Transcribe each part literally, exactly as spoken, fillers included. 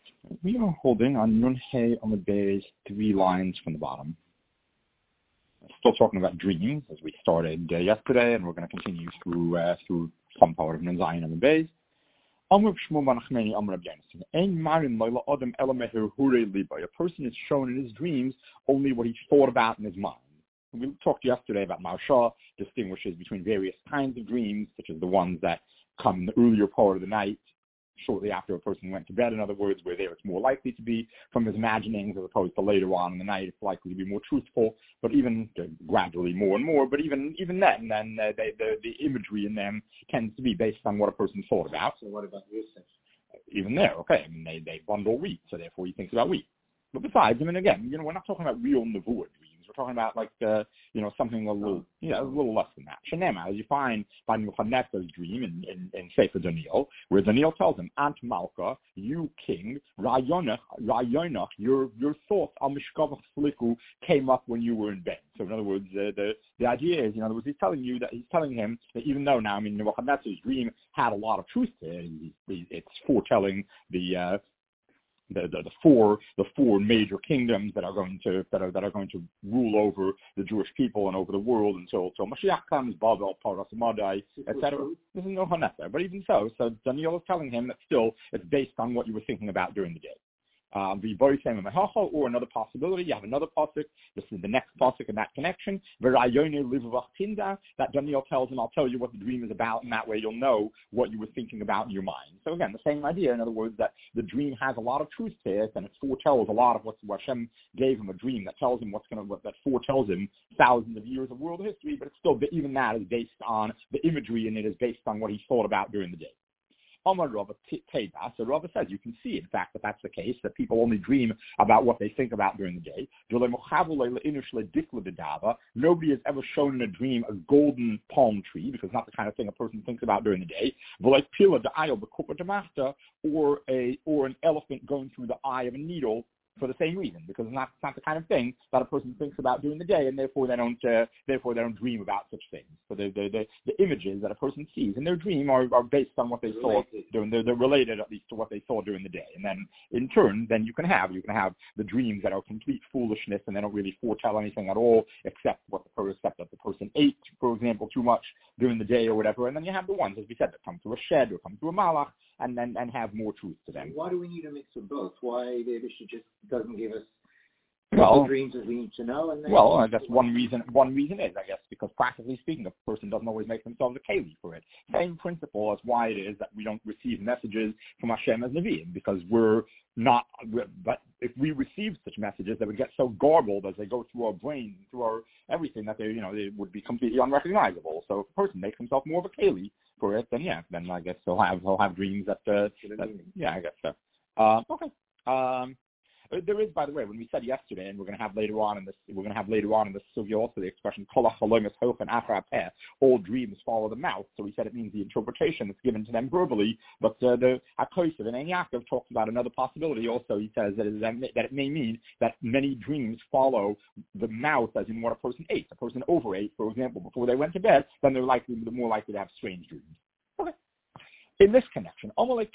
We are holding on Nun He on the base, three lines from the bottom. Still talking about dreams as we started uh, yesterday, and we're going to continue through uh, through some part of Nun Zayin on the base. A person is shown in his dreams only what he thought about in his mind. We talked yesterday about Marsha distinguishes between various kinds of dreams, such as the ones that come in the earlier part of the night, shortly after a person went to bed. In other words, where there it's more likely to be from his imaginings as opposed to later on in the night, it's likely to be more truthful, but even uh, gradually more and more. But even even then, then uh, they, the, the imagery in them tends to be based on what a person thought about. So what about research? Even there, okay, I mean, they, they bundle wheat, so therefore he thinks about wheat. But besides, I mean, again, you know, we're not talking about real nevuah dreams. We're talking about, like, uh, you know, something a little, you know, a little less than that. Shenema, as you find by Nebuchadnezzar's dream in, in, in Sefer Daniel, where Daniel tells him, Ant Malka, you king, Rayonach, Rayonach, your your thoughts al Mishkavach Sliku came up when you were in bed. So in other words, uh, the the idea is, in other words, he's telling you that he's telling him that even though now, I mean, Nebuchadnezzar's dream had a lot of truth to it, he, he, it's foretelling the uh, The, the, the four the four major kingdoms that are going to that are that are going to rule over the Jewish people and over the world until until Mashiach comes, Babel, Paras Madai, et cetera. This is no Hanetha, but even so, so Daniel is telling him that still it's based on what you were thinking about during the day. Um, the very same or another possibility. You have another pasuk. This is the next pasuk in that connection. That Daniel tells him, I'll tell you what the dream is about, and that way you'll know what you were thinking about in your mind. So again, the same idea. In other words, that the dream has a lot of truth to it, and it foretells a lot of what Hashem gave him, a dream that tells him what's going to, what, that foretells him thousands of years of world history. But it's still, even that is based on the imagery in it is based on what he thought about during the day. Amar Rava Teda. So Rava says you can see, in fact, that that's the case, that people only dream about what they think about during the day. Nobody has ever shown in a dream a golden palm tree, because it's not the kind of thing a person thinks about during the day. Or a or an elephant going through the eye of a needle, for the same reason, because it's not, it's not the kind of thing that a person thinks about during the day, and therefore they don't uh, therefore they don't dream about such things. So the the, the, the images that a person sees in their dream are, are based on what they saw during they're, they're related at least to what they saw during the day. And then in turn, then you can have you can have the dreams that are complete foolishness and they don't really foretell anything at all, except what the person except that the person ate, for example, too much during the day or whatever. And then you have the ones, as we said, that come through a shed or come through a malach, and then and have more truth to them. Why do we need a mix of both? Why the Rebbe just doesn't give us well, the dreams that we need to know? And well, I guess one reason one reason is, I guess, because practically speaking, a person doesn't always make themselves a keli for it. Same principle as why it is that we don't receive messages from Hashem as Nevi'im, because we're not. We're, but if we receive such messages, they would get so garbled as they go through our brain, through our everything, that they, you know, they would be completely unrecognizable. So if a person makes himself more of a keli for it, then yeah, then I guess he'll have he'll have dreams that, uh, that yeah, I guess so. Um, okay. Um, There is, by the way, when we said yesterday, and we're going to have later on in this, we're going to have later on in this sugya also the expression all dreams follow the mouth. So we said it means the interpretation that's given to them verbally. But uh, the Hakosav and Ein Yaakov talks about another possibility. Also, he says that it, is, that it may mean that many dreams follow the mouth, as in what a person ate. A person overate, for example, before they went to bed, then they're likely, they're more likely to have strange dreams. Okay. In this connection,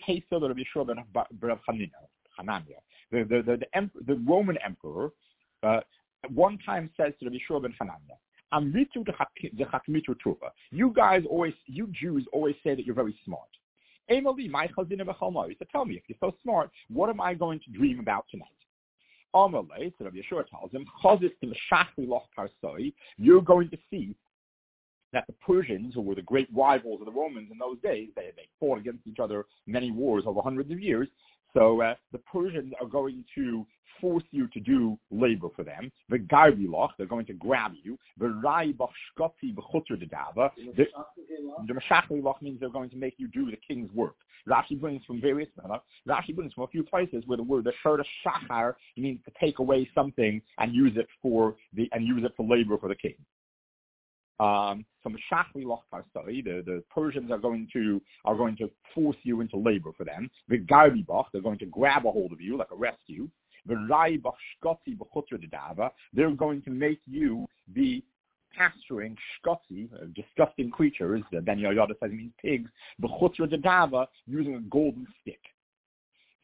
The the the, the, emperor, the Roman emperor uh, one time says to Rabbi Shua ben Hanania, "Amritu de chakmitu tuva. You guys always, you Jews always say that you're very smart. Emali my chazina b'chalmai. So tell me, if you're so smart, what am I going to dream about tonight?" Amalei, so Rabbi Yeshua tells him, "Chazis t'meshachli loch parsoi. You're going to see that the Persians, who were the great rivals of the Romans in those days, they they fought against each other many wars over hundreds of years." So uh, the Persians are going to force you to do labor for them. The garbiloch, they're going to grab you. The rai b'shkoti b'chutra dedava. The meshachliloch means they're going to make you do the king's work. Rashi brings from various, uh, Rashi brings from a few places where the word the shurda shachar means to take away something and use it for the and use it for labor for the king. Um, so the, the Persians are going to are going to force you into labor for them. The Garbibach, they're going to grab a hold of you, like arrest you. The Raibach Shkoti b'chutra dedava, they're going to make you be pasturing shkoti, uh, disgusting creatures. Uh, Ben Yoyada says it means pigs. B'chutra dedava, using a golden stick.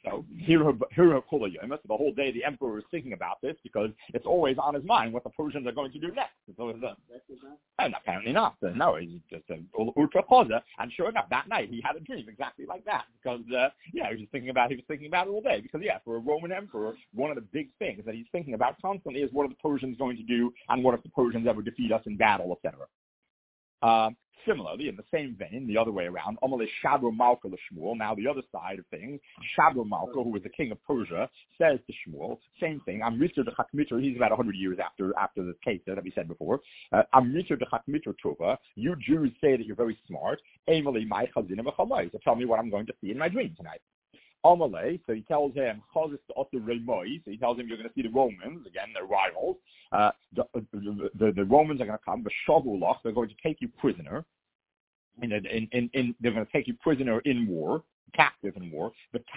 So Hira Kula Yomas, the whole day the emperor is thinking about this because it's always on his mind what the Persians are going to do next. It's always a, and apparently not. So no, he's just an ultra poser. And sure enough, that night he had a dream exactly like that because uh, yeah, he was just thinking about he was thinking about it all day because yeah, for a Roman emperor, one of the big things that he's thinking about constantly is what are the Persians going to do and what if the Persians ever defeat us in battle, et cetera. Um, Similarly, in the same vein, the other way around, Amalei Shabro Malka Shmuel, now the other side of things, Shabro Malka, who was the king of Persia, says to Shmuel, same thing, I'm Ritter de Chakmitr, he's about one hundred years after after the case that we said before, uh, I'm Ritter de Chakmitr Tova, you Jews say that you're very smart, Amalei Mai Chazinim Echalai, so tell me what I'm going to see in my dream tonight. Amalei, so he tells him, so he tells him you're going to see the Romans, again, they're rivals, uh, the, the, the, the Romans are going to come, B'shavulach, they're going to take you prisoner, in, in, in, in, they're going to take you prisoner in war, captive in war,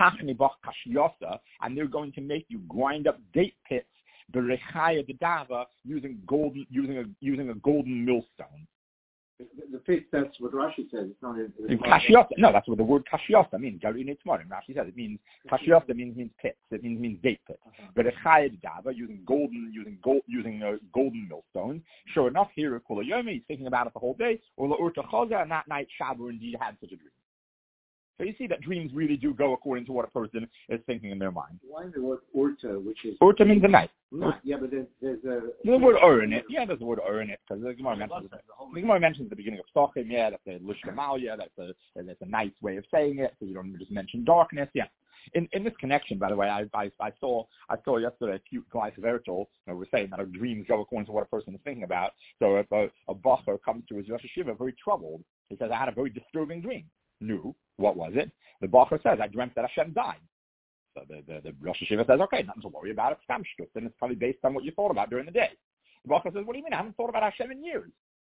and they're going to make you grind up date pits, the Rechaya Dava, using golden, using a, using a golden millstone. The, the pit, that's what Rashi says. It's not in, kashiyosa. No, that's what the word kashiyosa means. Garin Itzmarim. Rashi says it means kashiyosa means means pits. It means means date pits. Uh-huh. But a chayed dava using golden using gold using uh, golden millstones. Sure enough, here Kula Yomi, he's thinking about it the whole day. Or la urta chaza, and that night Shaber indeed had such a dream. So you see that dreams really do go according to what a person is thinking in their mind. Why the word urta, which is urta means the night. Night. Yeah, but there's, there's a there's the word ur in it. Yeah, there's the word ur in it because the Gemara mentions it. The Gemara mentions at the beginning of Psachim. Yeah, that's a lishkamalia. That's a that's a nice way of saying it. So you don't just mention darkness. Yeah. In in this connection, by the way, I I, I saw I saw yesterday a cute guy of Ertel. We're saying that our dreams go according to what a person is thinking about. So if a, a bacher comes to his Rosh Hashiva very troubled, he says, I had a very disturbing dream. No, what was it? The bacher says, I dreamt that Hashem died. So the, the, the Rosh Hashiva says, okay, nothing to worry about. It's Stamshtut, and it's probably based on what you thought about during the day. The bacher says, what do you mean? I haven't thought about Hashem in years.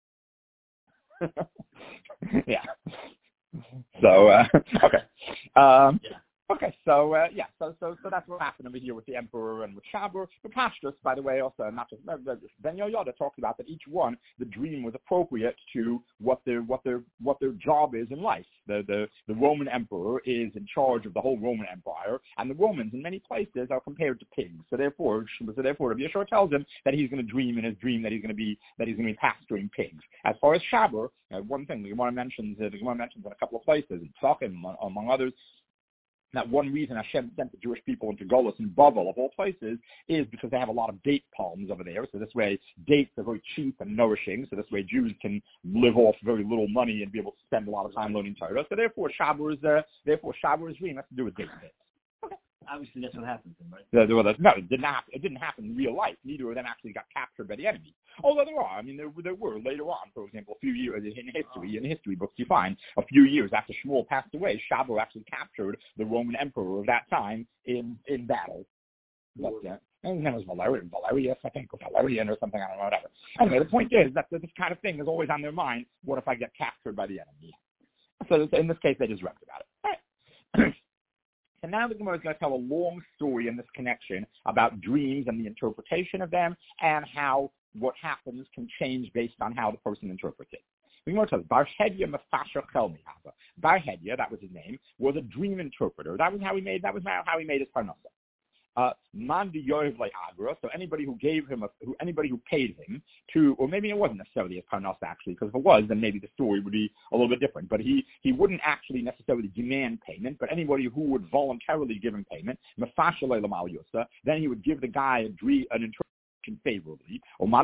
yeah. So, uh, okay. Um, yeah. Okay, so uh, yeah, so so so that's what happened over here with the emperor and with Shaber. But Pashtus, by the way, also not just Ben Yoyada talked about that each one, the dream was appropriate to what their what their what their job is in life. The the the Roman emperor is in charge of the whole Roman Empire, and the Romans in many places are compared to pigs. So therefore, so therefore, Rabbi Yeshua tells him that he's going to dream in his dream that he's going to be that he's going to be pasturing pigs. As far as Shaber, uh, one thing the Gemara mentions, uh, the Gemara mentions in a couple of places, in Psachim among, among others. That one reason Hashem sent the Jewish people into Golus and Bavel, of all places, is because they have a lot of date palms over there. So this way, dates are very cheap and nourishing. So this way, Jews can live off very little money and be able to spend a lot of time learning Torah. So therefore, Shaber is uh, therefore Shaber is dream has to do with date pits. Obviously, that's what happened to him, right? No, no, it didn't happen. It didn't happen in real life. Neither of them actually got captured by the enemy. Although there are, I mean, there, there were later on, for example, a few years in history, in history books, you find a few years after Shmuel passed away, Shaber actually captured the Roman emperor of that time in in battle. But uh, his name was Valerian, Valerius, I think, or Valerian or something. I don't know, whatever. Anyway, the point is that this kind of thing is always on their mind. What if I get captured by the enemy? So in this case, they just dreamt about it. All right. And now the Gemara is going to tell a long story in this connection about dreams and the interpretation of them and how what happens can change based on how the person interprets it. The Gemara tells Bar Hedya Mefasher Chelmi Hava. Bar Hedya, that was his name, was a dream interpreter. That was how he made. That was how he made his parnasa. Uh, Mandi Yoiv Agra, so anybody who gave him, a, who, anybody who paid him to, or maybe it wasn't necessarily his parnasa actually, because if it was, then maybe the story would be a little bit different. But he, he wouldn't actually necessarily demand payment, but anybody who would voluntarily give him payment, then he would give the guy a dream, an interpretation favorably.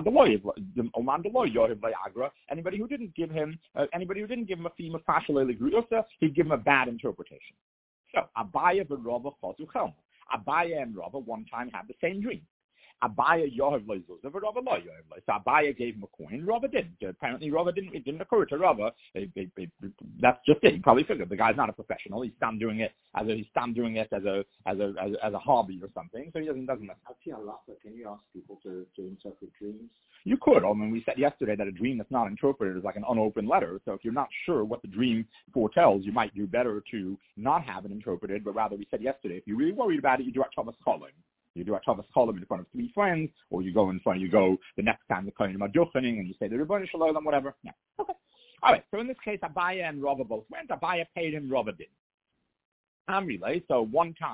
Anybody who didn't give him, uh, anybody who didn't give him a fee, he'd give him a bad interpretation. So Abaya v'Rava Chosu Chelma. Abaya and Rava one time had the same dream. Abaya Yohav Leizuzah, Rava Lo Yohav. So Abaya gave him a coin. Rava didn't. Apparently, Rava didn't. It didn't occur to Rava. It, it, it, that's just it. He probably figured the guy's not a professional. He's stopped doing it as a he's stopped doing it as a as a as a, as a hobby or something. So he doesn't doesn't. Can you ask people to, to interpret dreams? You could. I mean, we said yesterday that a dream that's not interpreted is like an unopened letter. So if you're not sure what the dream foretells, you might do better to not have it interpreted. But rather, we said yesterday, if you're really worried about it, you do a Thomas Colin. You do a Thomas Colin in front of three friends, or you go in front. You go the next time the Kohen Maduchaning, and you say the Rebbeinu Shalom, whatever. Yeah. Okay. All right. So in this case, Abaya and Rava both went. Abaya paid him. Rava didn't. Amrile. So one time,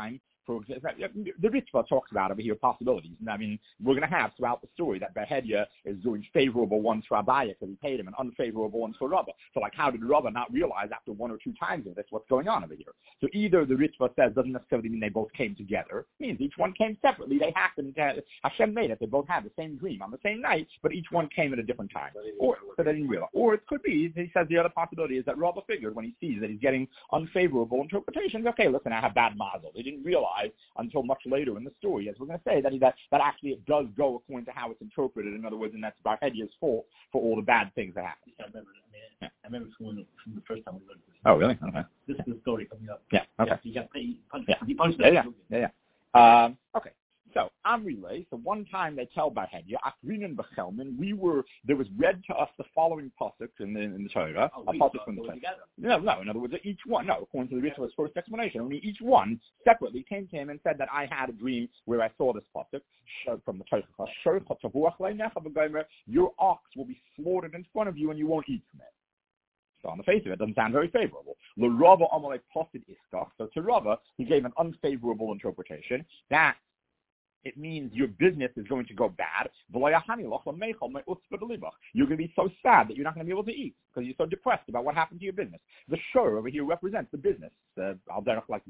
for the Ritva talks about over here possibilities. And I mean, we're going to have throughout the story that Behedia is doing favorable ones for Abaya because he paid him and unfavorable ones for Rabba. So like, how did Rabba not realize after one or two times of this what's going on over here? So either the Ritva says doesn't necessarily mean they both came together. It means each one came separately. They happened to, Hashem made it. They both had the same dream on the same night, but each one came at a different time. Or so they didn't realize. Or it could be, he says the other possibility is that Rabba figured when he sees that he's getting unfavorable interpretations, okay, listen, I have bad mazel. They didn't realize until much later in the story, as we're going to say, that, he, that that actually it does go according to how it's interpreted. In other words, and that's Barhedia's fault for all the bad things that happen. I remember, I, mean, yeah. I remember from the first time we learned this. Oh, really? Okay. This is the story coming up. Yeah, okay. Yeah, you got to punch, yeah. You punch yeah, yeah, yeah, yeah. Um, okay. So, Amrile, so one time they tell Barhedia, Akrinan Bechelman, we were, there was read to us the following pasuk in the, in the Torah. Oh, a we pasuk from the Torah. No, no, in other words, each one, no, according to the Ritva's first explanation, only each one separately came to him and said that I had a dream where I saw this pasuk from the Torah. Your ox will be slaughtered in front of you and you won't eat from it. So on the face of it, it doesn't sound very favorable. L'Rava Amalek Posid Iskach. So to Rava, he gave an unfavorable interpretation. That it means your business is going to go bad. You're going to be so sad that you're not going to be able to eat because you're so depressed about what happened to your business. The shur over here represents the business. Uh, like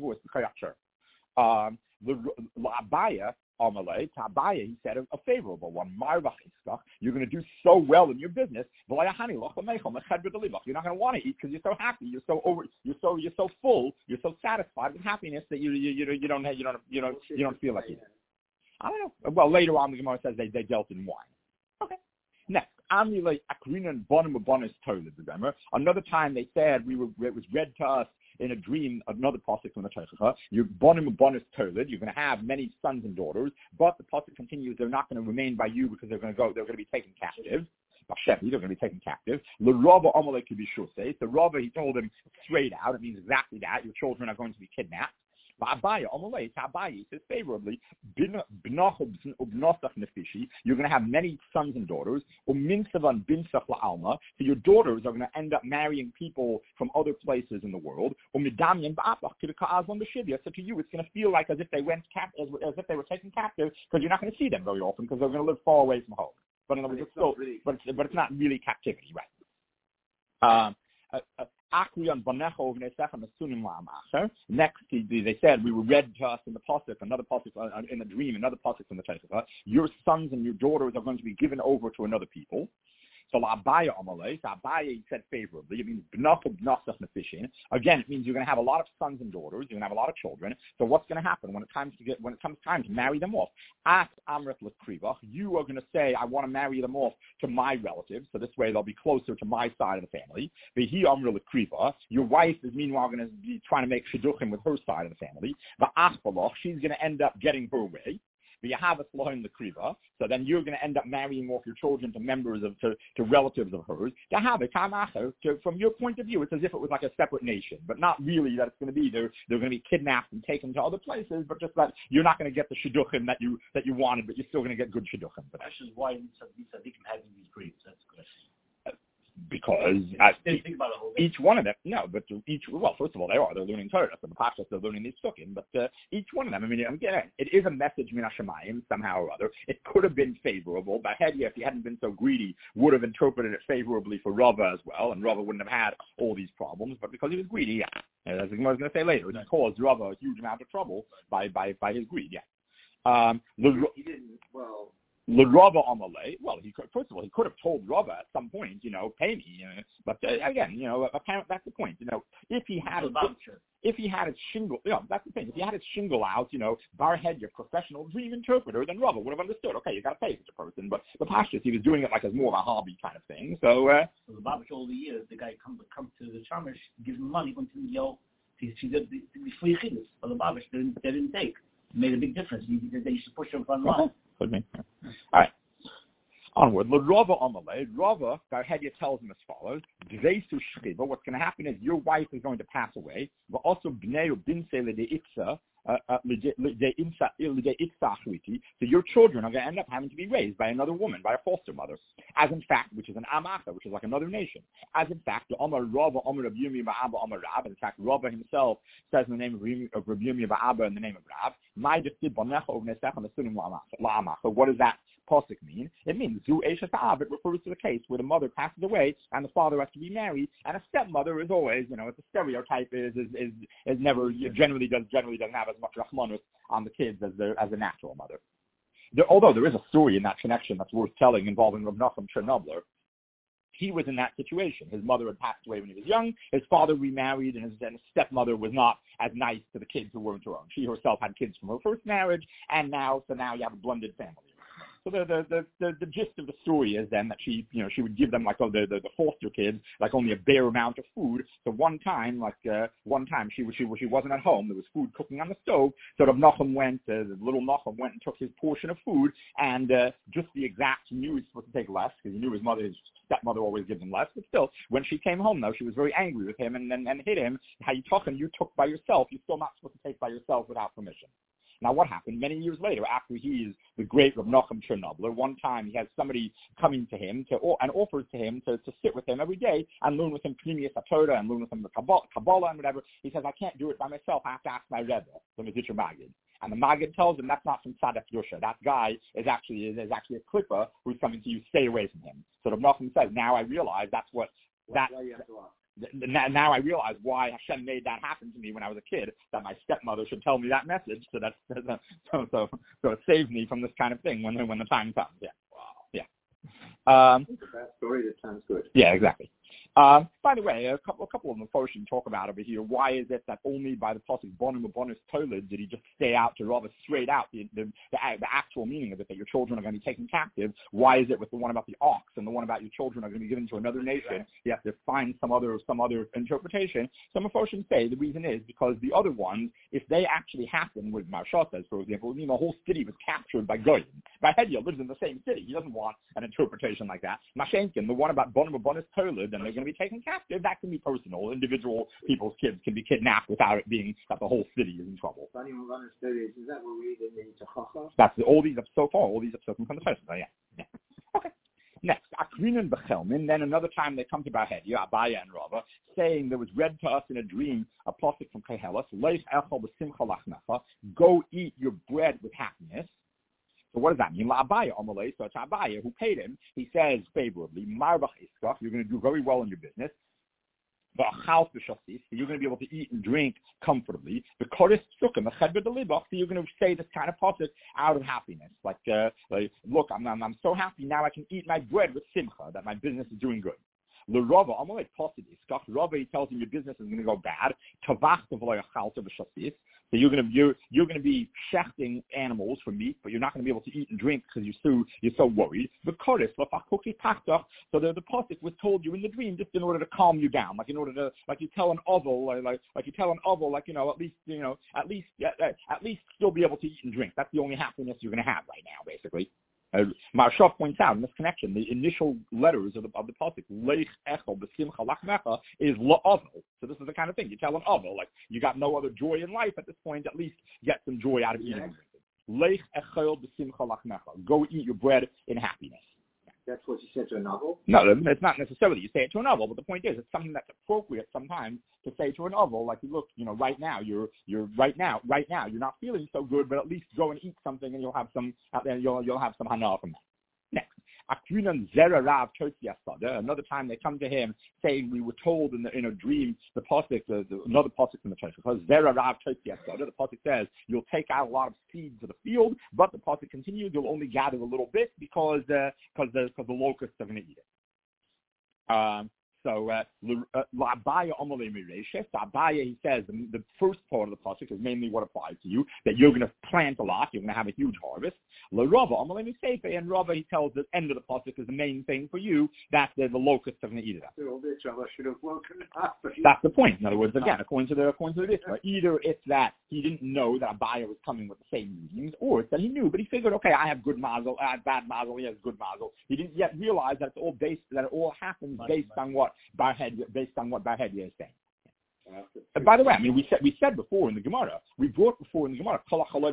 um, the Abaya, Amalei, Tabaya, he said, a, a favorable one. You're going to do so well in your business. You're not going to want to eat because you're so happy. You're so over. You're so you're so full. You're so satisfied with happiness that you you you, you don't you don't you don't you don't feel like eating. I don't know. Well, later on, the Gemara says they, they dealt in wine. Okay. Next, Amulei Akrinan Bonim Abonis Tolid. Remember, another time they said we were. It was read to us in a dream, another pasuk from the Torah. You're Bonim Abonis Tolid. You're going to have many sons and daughters, but the pasuk continues. They're not going to remain by you because they're going to go. They're going to be taken captive. They're going to be taken captive. The Rava Amalei Kibishusei. The Rava, he told him straight out. It means exactly that. Your children are going to be kidnapped. Abaya, Amalei, Abaya says favorably, you're going to have many sons and daughters. So your daughters are going to end up marrying people from other places in the world. So to you, it's going to feel like as if they went cap- as, as if they were taken captive because you're not going to see them very often because they're going to live far away from home. But in other words, it's still, but it's, but it's not really captivity, right? Um, uh, uh, Next, they said, we were read to us in the pasuk, another pasuk uh, in a dream, another pasuk from the Torah. Your sons and your daughters are going to be given over to another people. So Abaya Amalei, so Abaya said favorably. It means b'nachub b'nasach nefishin. Again, it means you're going to have a lot of sons and daughters. You're going to have a lot of children. So what's going to happen when it comes to get when it comes time to marry them off? Ask Amrit L'Krivach. You are going to say, I want to marry them off to my relatives. So this way they'll be closer to my side of the family. V'hi Amrit L'Krivach. Your wife is meanwhile going to be trying to make shidduchim with her side of the family. V'achbalach. She's going to end up getting her way. You have a slohin the kriva, so then you're going to end up marrying off your children to members of to, to relatives of hers. To have it, from your point of view, it's as if it was like a separate nation, but not really that it's going to be they're they're going to be kidnapped and taken to other places, but just that you're not going to get the shidduchim that you that you wanted, but you're still going to get good shidduchim. But that's just why Tzaddikim having these dreams. That's the question. Because I, each, each one of them, no, but each, well, first of all, they are, they're learning Torah, so the Pashas, they're learning these Sukkim, but uh, each one of them, I mean, again, it is a message min hashamayim, somehow or other. It could have been favorable. Bahedia, if he hadn't been so greedy, would have interpreted it favorably for Rava as well, and Rava wouldn't have had all these problems, but because he was greedy, yeah. As I was going to say later, he caused Rava a huge amount of trouble by, by, by his greed, yeah. Um, the, he didn't, well... L'Rava Amalei, well, he could, first of all, he could have told Rava at some point, you know, pay me. You know, but uh, again, you know, apparently that's the point. You know, if he had it, if, if he had it shingle, you know, that's the thing. If he had it shingle out, you know, Barhead, your professional dream interpreter, then Rava would have understood. Okay, you got to pay such a person. But the Pashtus, he was doing it like as more of a hobby kind of thing. So, uh, so the Babish all the years, the guy comes come to the Shamish, gives him money, went to the yo, he she did the free chidus. So the Babish they didn't, they didn't take. It made a big difference. They used to push him from line. Could be. All right. Onward. Rava Amalei. Rava, Garhedia tells him as follows. Dveisu Shchiva. What's going to happen is your wife is going to pass away. But also Bnei Binse L'Deitza. So your children are going to end up having to be raised by another woman, by a foster mother, as in fact, which is an amacha, which is like another nation. As in fact, the Amar Rava, Amar Rabbi Yirmiyah Ba'aba, Amar Rab. In fact, Rava himself says in the name of Rabbi Yirmiyah Ba'aba in the name of Rab. So what does that pasuk mean? It means Zu Eshes Ha'av. It refers to the case where the mother passes away and the father has to be married, and a stepmother is always, you know, it's a stereotype is is is, is never generally does generally doesn't have as much rachmanus on the kids as the as a natural mother. There, although there is a story in that connection that's worth telling involving Rav Nachum Chernobler. He was in that situation. His mother had passed away when he was young. His father remarried, and his, and his stepmother was not as nice to the kids who weren't her own. She herself had kids from her first marriage, and now, so now you have a blended family. So the the, the the the gist of the story is then that she, you know, she would give them like oh, the, the the foster kids like only a bare amount of food. So one time, like uh, one time she was she she wasn't at home. There was food cooking on the stove. So Rav Nachum went, uh, the little Nachum went and took his portion of food, and uh, just the exact he knew he was supposed to take less because he knew his mother, his stepmother always gives him less. But still, when she came home though, she was very angry with him and and, and hit him. How you talking? You took by yourself. You're still not supposed to take by yourself without permission. Now, what happened many years later, after he is the great Rav Nachum Chernobler, one time he has somebody coming to him to, and offers to him to, to sit with him every day and learn with him Pnimius HaTorah and learn with him the Kabbalah and whatever. He says, I can't do it by myself. I have to ask my Rebbe, the Mezritcher Maggid. And the Maggid tells him that's not from Tzaddik Yosha. That guy is actually is, is actually a klippa who's coming to you. Stay away from him. So Rav Nachum says, now I realize that's what that. Now I realize why Hashem made that happen to me when I was a kid, that my stepmother should tell me that message, so that's so so so it saves me from this kind of thing when when the time comes. Yeah, wow. Yeah. Um, It's a bad story that sounds good. Yeah, exactly. Um, by the way, a couple, a couple of them Mephoshim talk about over here. Why is it that only by the pasuk Bonim Bonus Tolid did he just stay out to Rava straight out the, the the the actual meaning of it, that your children are going to be taken captive? Why is it with the one about the ox and the one about your children are going to be given to another nation? You have to find some other some other interpretation. Some Mephoshim say the reason is because the other ones, if they actually happen, what Maharsha says, for example, you know, the whole city was captured by Goyim. Bahedia lives in the same city. He doesn't want an interpretation like that. Mashenkin, the one about Bonim Bonus Tolid, and they're going to be taken captive, that can be personal. Individual people's kids can be kidnapped without it being that the whole city is in trouble. Is that what we read in the Techacha? That's the, all these up so far, all these episodes from the Chesed. Yeah. yeah. Okay. Next, Akrinan Bechelmin. Then another time they come to Bahedia, Abaya and Rava, saying there was read to us in a dream a pasuk from Kehelas, Leich Echol B'Simcha Lachnecha, go eat your bread with happiness. So what does that mean? La'abaya Amalei, so it's Abaya who paid him. He says favorably, Marbach Iskach, you're going to do very well in your business. So you're going to be able to eat and drink comfortably. The Kodesh Sukkah, the Chedber Delibach, so you're going to say this kind of pasuk out of happiness. Like, uh, like look, I'm, I'm I'm so happy now I can eat my bread with simcha, that my business is doing good. L'Rava, I'm like positive. Rava, he tells him your business is going to go bad. Tavach t'v'loyachalta b'shasis. So you're going to you're you're going to be shechting animals for meat, but you're not going to be able to eat and drink because you're so you're so worried. The kodesh l'fachuki pachtach. So the the pasuk was told you in the dream just in order to calm you down, like in order to like you tell an oval, like like, like you tell an oval, like you know at least you know at least at, at least still be able to eat and drink. That's the only happiness you're going to have right now, basically. Uh, Maharsha points out in this connection, the initial letters of the of the pasuk, Leich Echol B'Simcha Lachmecha, is La'avel. So this is the kind of thing you tell an Avel, like you got no other joy in life at this point, at least get some joy out of eating and drinking. Leich Echol B'Simcha Lachmecha, go eat your bread in happiness. That's what you said to a novel? No, it's not necessarily you say it to a novel, but the point is, it's something that's appropriate sometimes to say to a novel, like, look, you know, right now, you're, you're, right now, right now, you're not feeling so good, but at least go and eat something and you'll have some, you'll, you'll have some hana from that. Next. Another time they come to him saying, we were told in, the, in a dream, the pasuk, the, the, another pasuk in the Torah, because Zera Rav the pasuk says, you'll take out a lot of seeds of the field, but the pasuk continues, you'll only gather a little bit because uh, cause the, cause the locusts are going to eat it. Um, So, uh, La'abaya Omalei Mireshes, Abaya, he says, the, the first part of the pasuk is mainly what applies to you, that you're going to plant a lot, you're going to have a huge harvest. L'Rava Omalei Miseife, and Rava, he tells the end of the pasuk is the main thing for you, that the, the locusts are going to eat it up. That's the point. In other words, again, according to the according to the Rishma, either it's that he didn't know that Abaya was coming with the same meanings, or it's that he knew, but he figured, okay, I have good mazel, I have bad mazel, he has good mazel. He didn't yet realize that it's all based, that it all happens based on what Barhedia, based on what Barhedia is saying. And by the way, I mean, we said we said before in the Gemara, we brought before in the Gemara,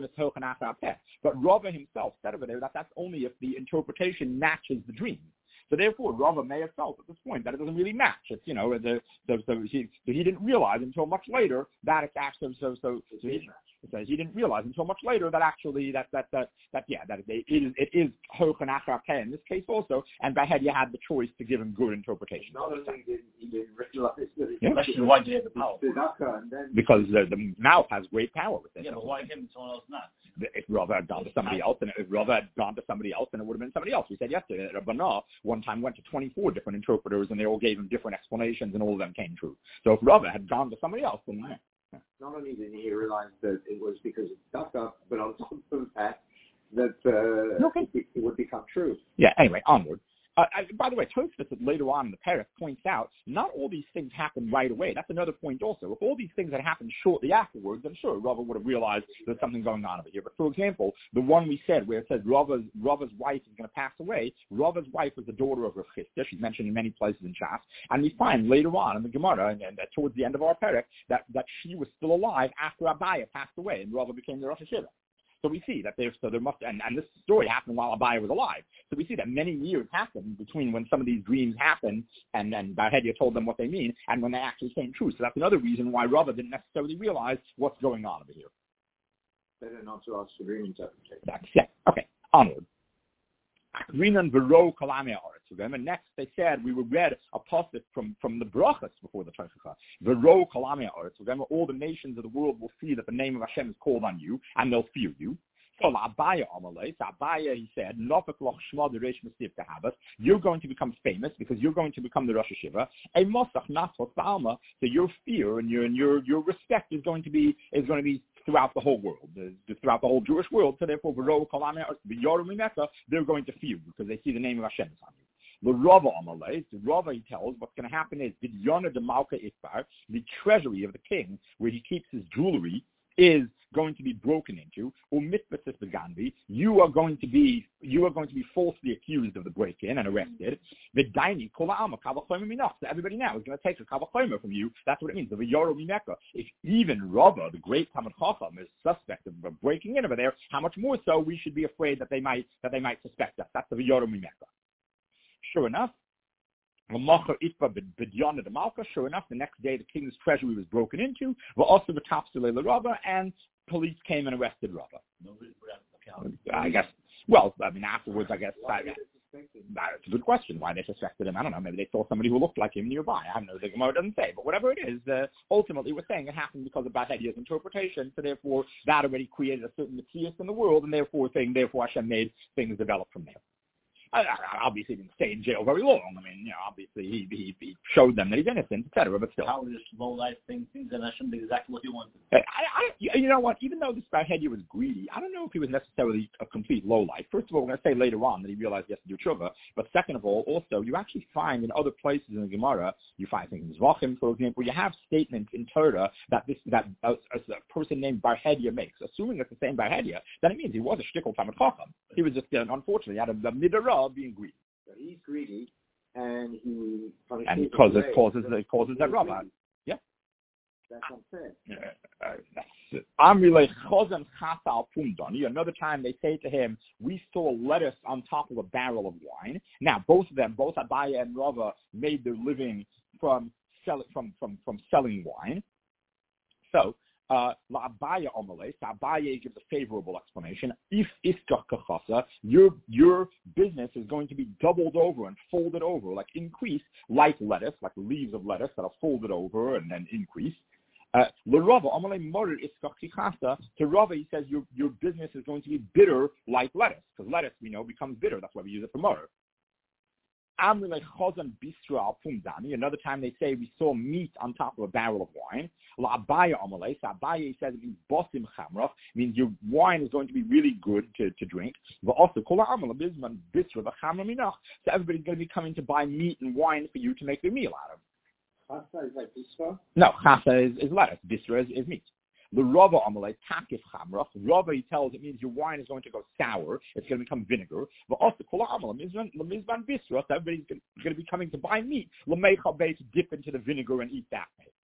but Rava himself said over there that that's only if the interpretation matches the dream. So therefore, Rava may have felt at this point that it doesn't really match. It's, you know, the, so, so, he, so he didn't realize until much later that it's actually, so, so, so he, so he didn't realize until much later that actually, that, that, that, that yeah, that it is, it is Hochen Achar Peh in this case also, and Bahedia had the choice to give him good interpretation. Not only did he didn't realize that yeah. Why did he have the power? Because the, the mouth has great power with it. Yeah, but why him and someone else not? If Rava had gone to somebody else, and if Rava had gone to somebody else, then it would have been somebody else. We said yesterday that Rabbanah one time went to twenty-four different interpreters, and they all gave him different explanations, and all of them came true. So if Rava had gone to somebody else, then yeah. Not only did he realize that it was because of Daka, but on top of that, that uh, okay. it, it would become true. Yeah. Anyway, onward. Uh, I, by the way, Tosfos later on in the Perek points out not all these things happen right away. That's another point also. If all these things had happened shortly afterwards, then sure, Rava would have realized there's something going on over here. But for example, the one we said where it says Rava's, Rava's wife is going to pass away, Rava's wife was the daughter of Rav Chisda. She's mentioned in many places in Shas. And we find later on in the Gemara, and, and uh, towards the end of our Perek, that, that she was still alive after Abaya passed away, and Rava became the Rosh Hashiva. So we see that there's, so there must, and, and this story happened while Abaya was alive. So we see that many years happened between when some of these dreams happened and then Barhedia told them what they mean and when they actually came true. So that's another reason why Rava didn't necessarily realize what's going on over here. Better not to ask for dream interpretation. That's, yeah. Okay. Onward. And next they said we would read a pasuk from, from the brachas before the Torah. V'ro kalamei haaretz. All the nations of the world will see that the name of Hashem is called on you, and they'll fear you. So Abaya Amalei, Abaya, he said, you're going to become famous because you're going to become the Rosh Hashiva. A Mosach Nasot Ba'alma, so your fear and your and your your respect is going to be is going to be throughout the whole world, throughout the whole Jewish world. So therefore, they're going to fear you because they see the name of Hashem is on you. The Rava Amalei, the Rava, he tells, what's going to happen is Bidyana de Malka Ifbar, the treasury of the king, where he keeps his jewelry, is going to be broken into. You are going to be you are going to be falsely accused of the break-in and arrested. So everybody now is going to take a kavachomer from you. That's what it means. If even Rava, the great Talmid Chacham, is suspect of breaking in over there, how much more so we should be afraid that they might that they might suspect us. That's the V'yoru Mimeka. Sure enough, Sure enough, the next day the king's treasury was broken into, and police came and arrested Rava. I guess, well, I mean, afterwards, I guess, I, that's a good question, why they suspected him. I don't know, maybe they saw somebody who looked like him nearby. I don't know, the Gemara doesn't say, but whatever it is, uh, ultimately we're saying it happened because of Barhedia's interpretation, so therefore that already created a certain Matthias in the world, and therefore, thing, therefore Hashem made things develop from there. I, I, obviously, he didn't stay in jail very long. I mean, you know, obviously, he, he, he showed them that he's innocent, et cetera, but still. How is low life things, things that Hashem did exactly what he wanted. I, I, you know what? Even though this Barhedia was greedy, I don't know if he was necessarily a complete low life. First of all, we're going to say later on that he realized he has to do tshuva. But second of all, also, you actually find in other places in the Gemara, you find things in Zvachim, for example, you have statements in Torah that this that a, a person named Barhedia makes. Assuming it's the same Barhedia, then it means he was a shtickle Talmid Chacham. He was just, uh, unfortunately, out of the midrash of being greedy. So he's greedy, and he and it causes causes it causes that rubber. Yeah, that's unfair. Another time they say to him, "We saw lettuce on top of a barrel of wine." Now, both of them, both Abaya and Rava, made their living from sell from from from selling wine. So. Uh, La'abaya Omalei, so Abaya gives a favorable explanation. If Iskach Kachasa, your your business is going to be doubled over and folded over, like increase, like lettuce, like leaves of lettuce that are folded over and then increase. L'Rava Omalei Morer Iskach Kachasa. To Rava, he says your your business is going to be bitter like lettuce, because lettuce we know becomes bitter. That's why we use it for morer. Amri lechozan bisra al pumdani. Another time they say we saw meat on top of a barrel of wine. La Abaya amalei. So Abaya says it means bosim chamrach, means your wine is going to be really good to, to drink. But also kol ha'amal bisman bisra v'chamra minach. So everybody's going to be coming to buy meat and wine for you to make their meal out of. Chasa is like bisra? No, chasa is, is lettuce. Bisra is, is meat. The Rava amalei takif chamrach. Rava he tells it means your wine is going to go sour. It's going to become vinegar. But also kol ha'amal lemizman bisra. So everybody's going to be coming to buy meat. L'meicha bay to dip into the vinegar and eat that.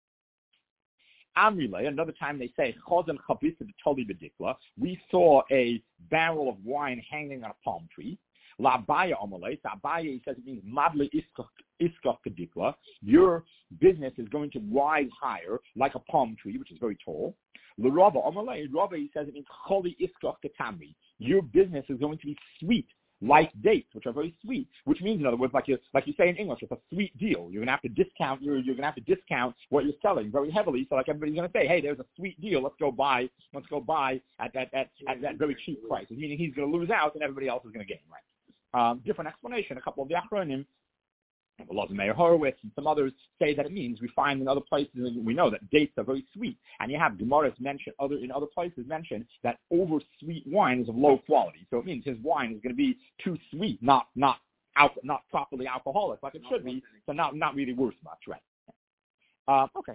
Amrile, another time they say chozan chabisa b'toli b'dikla. We saw a barrel of wine hanging on a palm tree. La Abaya amalei. So Abaya he says it means madle iskach kedikla. Your business is going to rise higher like a palm tree, which is very tall. The Rava amalei. Rava he says it means choli iskach ketami. Your business is going to be sweet like dates, which are very sweet. Which means, in other words, like you like you say in English, it's a sweet deal. You're gonna have to discount. You're you're gonna have to discount what you're selling very heavily. So like everybody's gonna say, hey, there's a sweet deal. Let's go buy. Let's go buy at that at, at that very cheap price. Meaning he's gonna lose out and everybody else is gonna gain. Right. Um, different explanation. A couple of the Achronim, Meir Horowitz and some others say that it means we find in other places, we know that dates are very sweet, and you have Gemaras mention other in other places mention that over sweet wine is of low quality. So it means his wine is going to be too sweet, not not alcohol, not properly alcoholic like it should be, so not not really worth much, right? Uh, okay.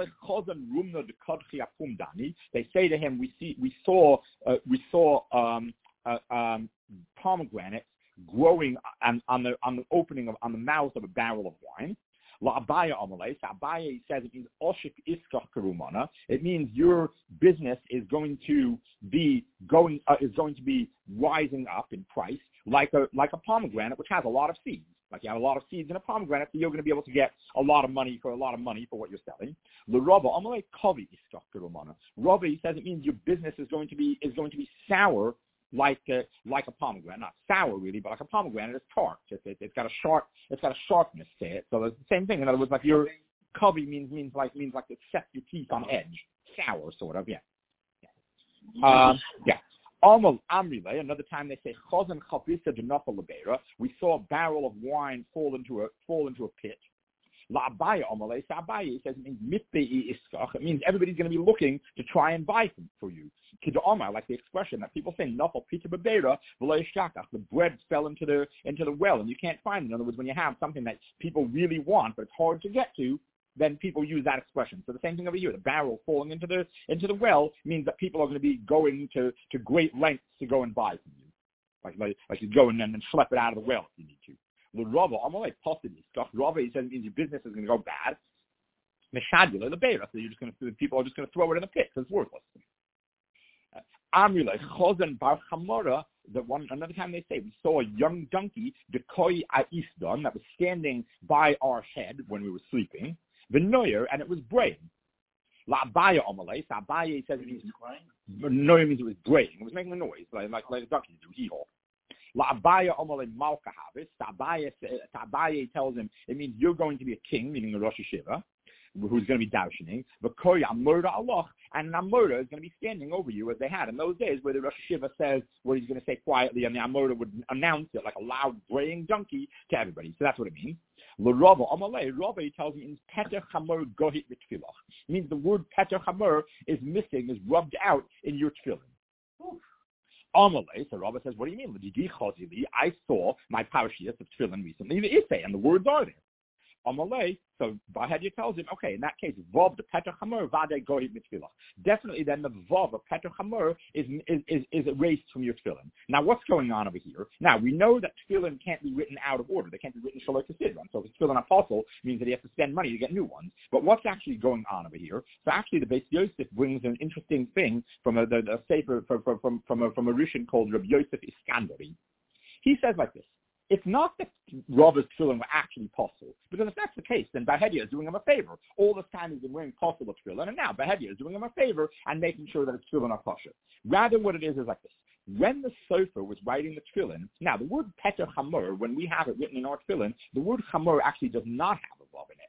They say to him, we see we saw uh, we saw um, uh, um, pomegranates growing on, on the on the opening of on the mouth of a barrel of wine. La Abaya amalei. Abaya says it means oshik iskach karumana. It means your business is going to be going uh, is going to be rising up in price like a like a pomegranate, which has a lot of seeds. Like you have a lot of seeds in a pomegranate, so you're going to be able to get a lot of money for a lot of money for what you're selling. La Rava amalei kavi iskach karumana. Rava says it means your business is going to be is going to be sour. Like a, like a pomegranate, not sour really, but like a pomegranate, it's tart. It's, it, it's got a sharp, it's got a sharpness to it. So it's the same thing. In other words, like your covey means means like means like it sets your teeth on edge. Sour, sort of, yeah. Um, yeah. Amal Amrile. Another time they say chozan chabisa denafal lebeira. We saw a barrel of wine fall into a fall into a pit. La Abaya amalei. So Abaya says it means mitbei iskach. It means everybody's going to be looking to try and buy them for you. Kid'omar, like the expression that people say, nafal pita bebeira v'lo yishakach. The bread fell into the into the well, and you can't find it. In other words, when you have something that people really want, but it's hard to get to, then people use that expression. So the same thing over here. The barrel falling into the into the well means that people are going to be going to, to great lengths to go and buy from you. Like like, like you go and then and schlep it out of the well if you need to. The Rava, amalei possibly stuff. Rava, he says it means your business is going to go bad. Meshadula the beira, so you're just going to people are just going to throw it in the pit because it's worthless. Amrullah chozan bar chamora. The one another time they say we saw a young donkey dekoi aisdon that was standing by our head when we were sleeping. V'noyer, and it was braying. La abaya amalei. So abaya says it means noyer means it was braying. It was making a noise like like, like a donkey do hee haw. La Abaya amalei malka havis. Abaya Abaya tells him it means you're going to be a king, meaning a Rosh Hashiva, who's going to be darshaning. V'koy amurda Allah, and an amurda is going to be standing over you as they had in those days, where the Rosh Hashiva says what he's going to say quietly, and the amurda would announce it like a loud braying donkey to everybody. So that's what it means. La Rava amalei. Rava tells me it means peter chamor gohit b'tefillah. It means the word peter chamor is missing, is rubbed out in your tefillin. Amalei, so Rabbi says, what do you mean? I saw my parashiyas of tefillin recently, the Isay, and the words are there. Amalei, so Bahadia tells him, okay, in that case, Vav, the Peter Chamor, Vade Goyit Mitzvah. Definitely then the Vav of Peter Chamor is, is, is, is erased from your tefillin. Now, what's going on over here? Now, we know that tefillin can't be written out of order. They can't be written Shalot Sidron. So if it's tefillin apostle, it means that he has to spend money to get new ones. But what's actually going on over here? So actually, the Beis Yosef brings an interesting thing from a, the, the sefer, from, from, from, a, from a Rishon called Rabbi Yosef Iskandari. He says like this. It's not that Rava's tefillin were actually possible, because if that's the case, then Bahadia is doing him a favor. All this time he's been wearing possible tefillin, and now Bahadia is doing him a favor and making sure that it's tefillin are kosher. Rather, what it is is like this. When the Sofer was writing the tefillin, now the word Peter Chamor, when we have it written in our tefillin, the word Chamor actually does not have a vav in it.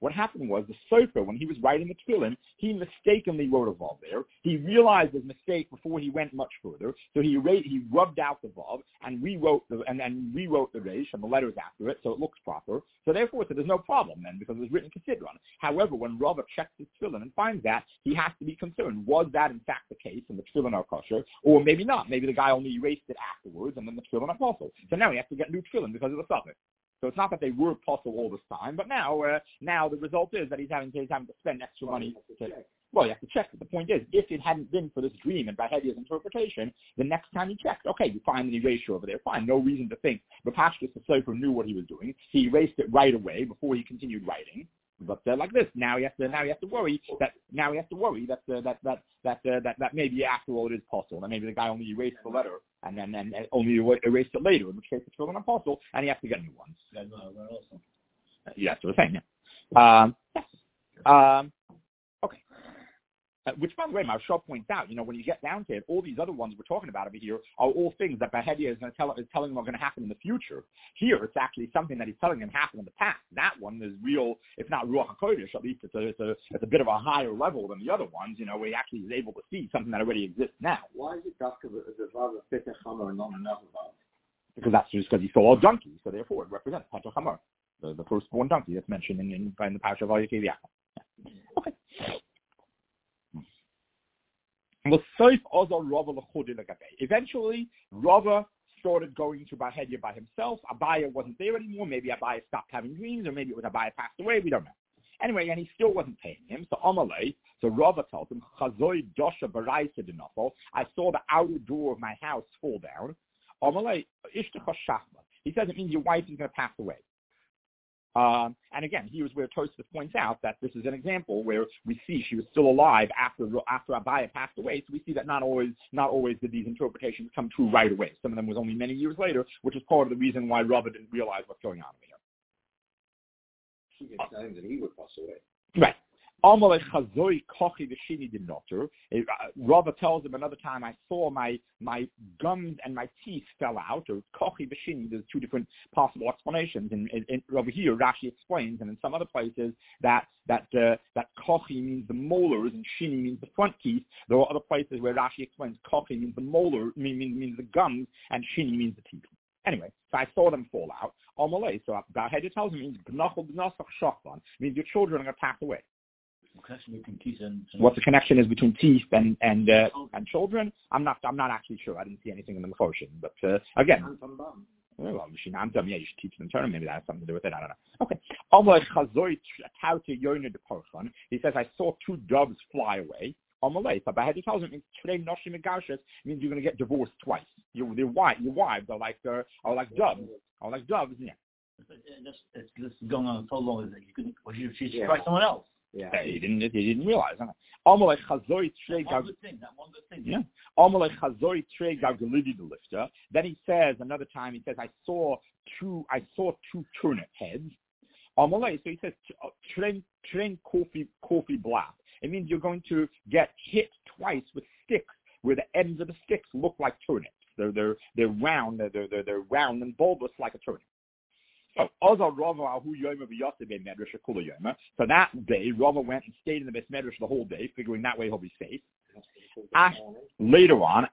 What happened was the Sofer, when he was writing the Tefillin, he mistakenly wrote a Vav there. He realized his mistake before he went much further, so he erased, he rubbed out the Vav and rewrote the and, and rewrote the Reish and the letters after it, so it looks proper. So therefore, so there's no problem then because it was written Kesidron. However, when Rava checks his Tefillin and finds that, he has to be concerned: was that in fact the case, and the Tefillin are kosher, or maybe not? Maybe the guy only erased it afterwards, and then the Tefillin are possible. So now he has to get new Tefillin because of the suffix. So it's not that they were possible all this time, but now, uh, now the result is that he's having to, he's having to spend extra well, money. To, to, well, you have to check it. The point is, if it hadn't been for this dream and Bahedia's interpretation, the next time he checked, okay, you find an erasure over there, fine, no reason to think. But Pashtus the Sofer knew what he was doing. He erased it right away before he continued writing. But uh, like this, now he has to now he has to worry that now he has to worry that uh, that that that uh, that that maybe after all it is possible, and maybe the guy only erased the letter and then and, and only erased it later, in which case it's still an apostle, and he has to get new ones. Uh, yeah, that's what I'm saying. Yeah. Um, yes. Um, okay. Uh, which, by the way, Maharsha points out, you know, when you get down to it, all these other ones we're talking about over here are all things that Bahedia is going to tell is telling them are going to happen in the future. Here, it's actually something that he's telling them happened in the past. That one is real, if not Ruach HaKodesh, at least it's a, it's a it's a bit of a higher level than the other ones, you know, where he actually is able to see something that already exists now. Why is it Dafka the Vav of Petach Hamar and not another Vav? Because that's just because he saw a donkey, so therefore it represents Petach Hamar, the, the firstborn donkey that's mentioned in, in, in the Parashat of Vayikei Yaakov. Okay. Eventually, Rava started going to Bahedia by himself. Abaya wasn't there anymore. Maybe Abaya stopped having dreams, or maybe it was Abaya passed away. We don't know. Anyway, and he still wasn't paying him. So Amalei, so Rava tells him, Chazoi dosha baraisa denafel. I saw the outer door of my house fall down. Amalei ishtecha shachma. He says it means your wife is going to pass away. Um, and again, here's where Tosfos points out that this is an example where we see she was still alive after after Abaya passed away. So we see that not always not always did these interpretations come true right away. Some of them was only many years later, which is part of the reason why Rava didn't realize what's going on over here. She didn't tell him that he would pass away. Right. Rava tells him another time, I saw my my gums and my teeth fell out, or kochi v'shini. There's two different possible explanations. And in, in, over here, Rashi explains, and in some other places, that that uh, that kochi means the molars and shini means the front teeth. There are other places where Rashi explains kochi means the molar, means, means, means the gums, and shini means the teeth. Anyway, so I saw them fall out. Amalei, so Bahedia tells me means gnachol b'nasach shachvan, means your children are going to pass away. What the connection is between teeth and and uh, and children, I'm not I'm not actually sure. I didn't see anything in the Mechoshim, but uh, again, well, I'm dumb. Yeah, you should teach them Torah. Maybe that has something to do with it. I don't know. Okay. He says I saw two doves fly away. Amalei, but Bahedia tells him means means you're going to get divorced twice. Your your wife your wives are like uh, are like doves are like doves. Yeah. It's, it's, it's going on so long that you could well, you should yeah. try someone else. Yeah, he didn't. He didn't realize. Huh? Amalei chazoi trei That one good thing. That one good thing. Yeah. Amalei chazoi trei galgalidi the lifter. Then he says another time. He says, "I saw two. I saw two turnip heads." Amalei. So he says, "Train, train, coffee, coffee black." It means you're going to get hit twice with sticks, where the ends of the sticks look like turnips. They're they're they're round. They're they're, they're round and bulbous like a turnip. So, so that day, Rava went and stayed in the Beis Medrash the whole day, figuring that way he'll be safe. Ash, later on,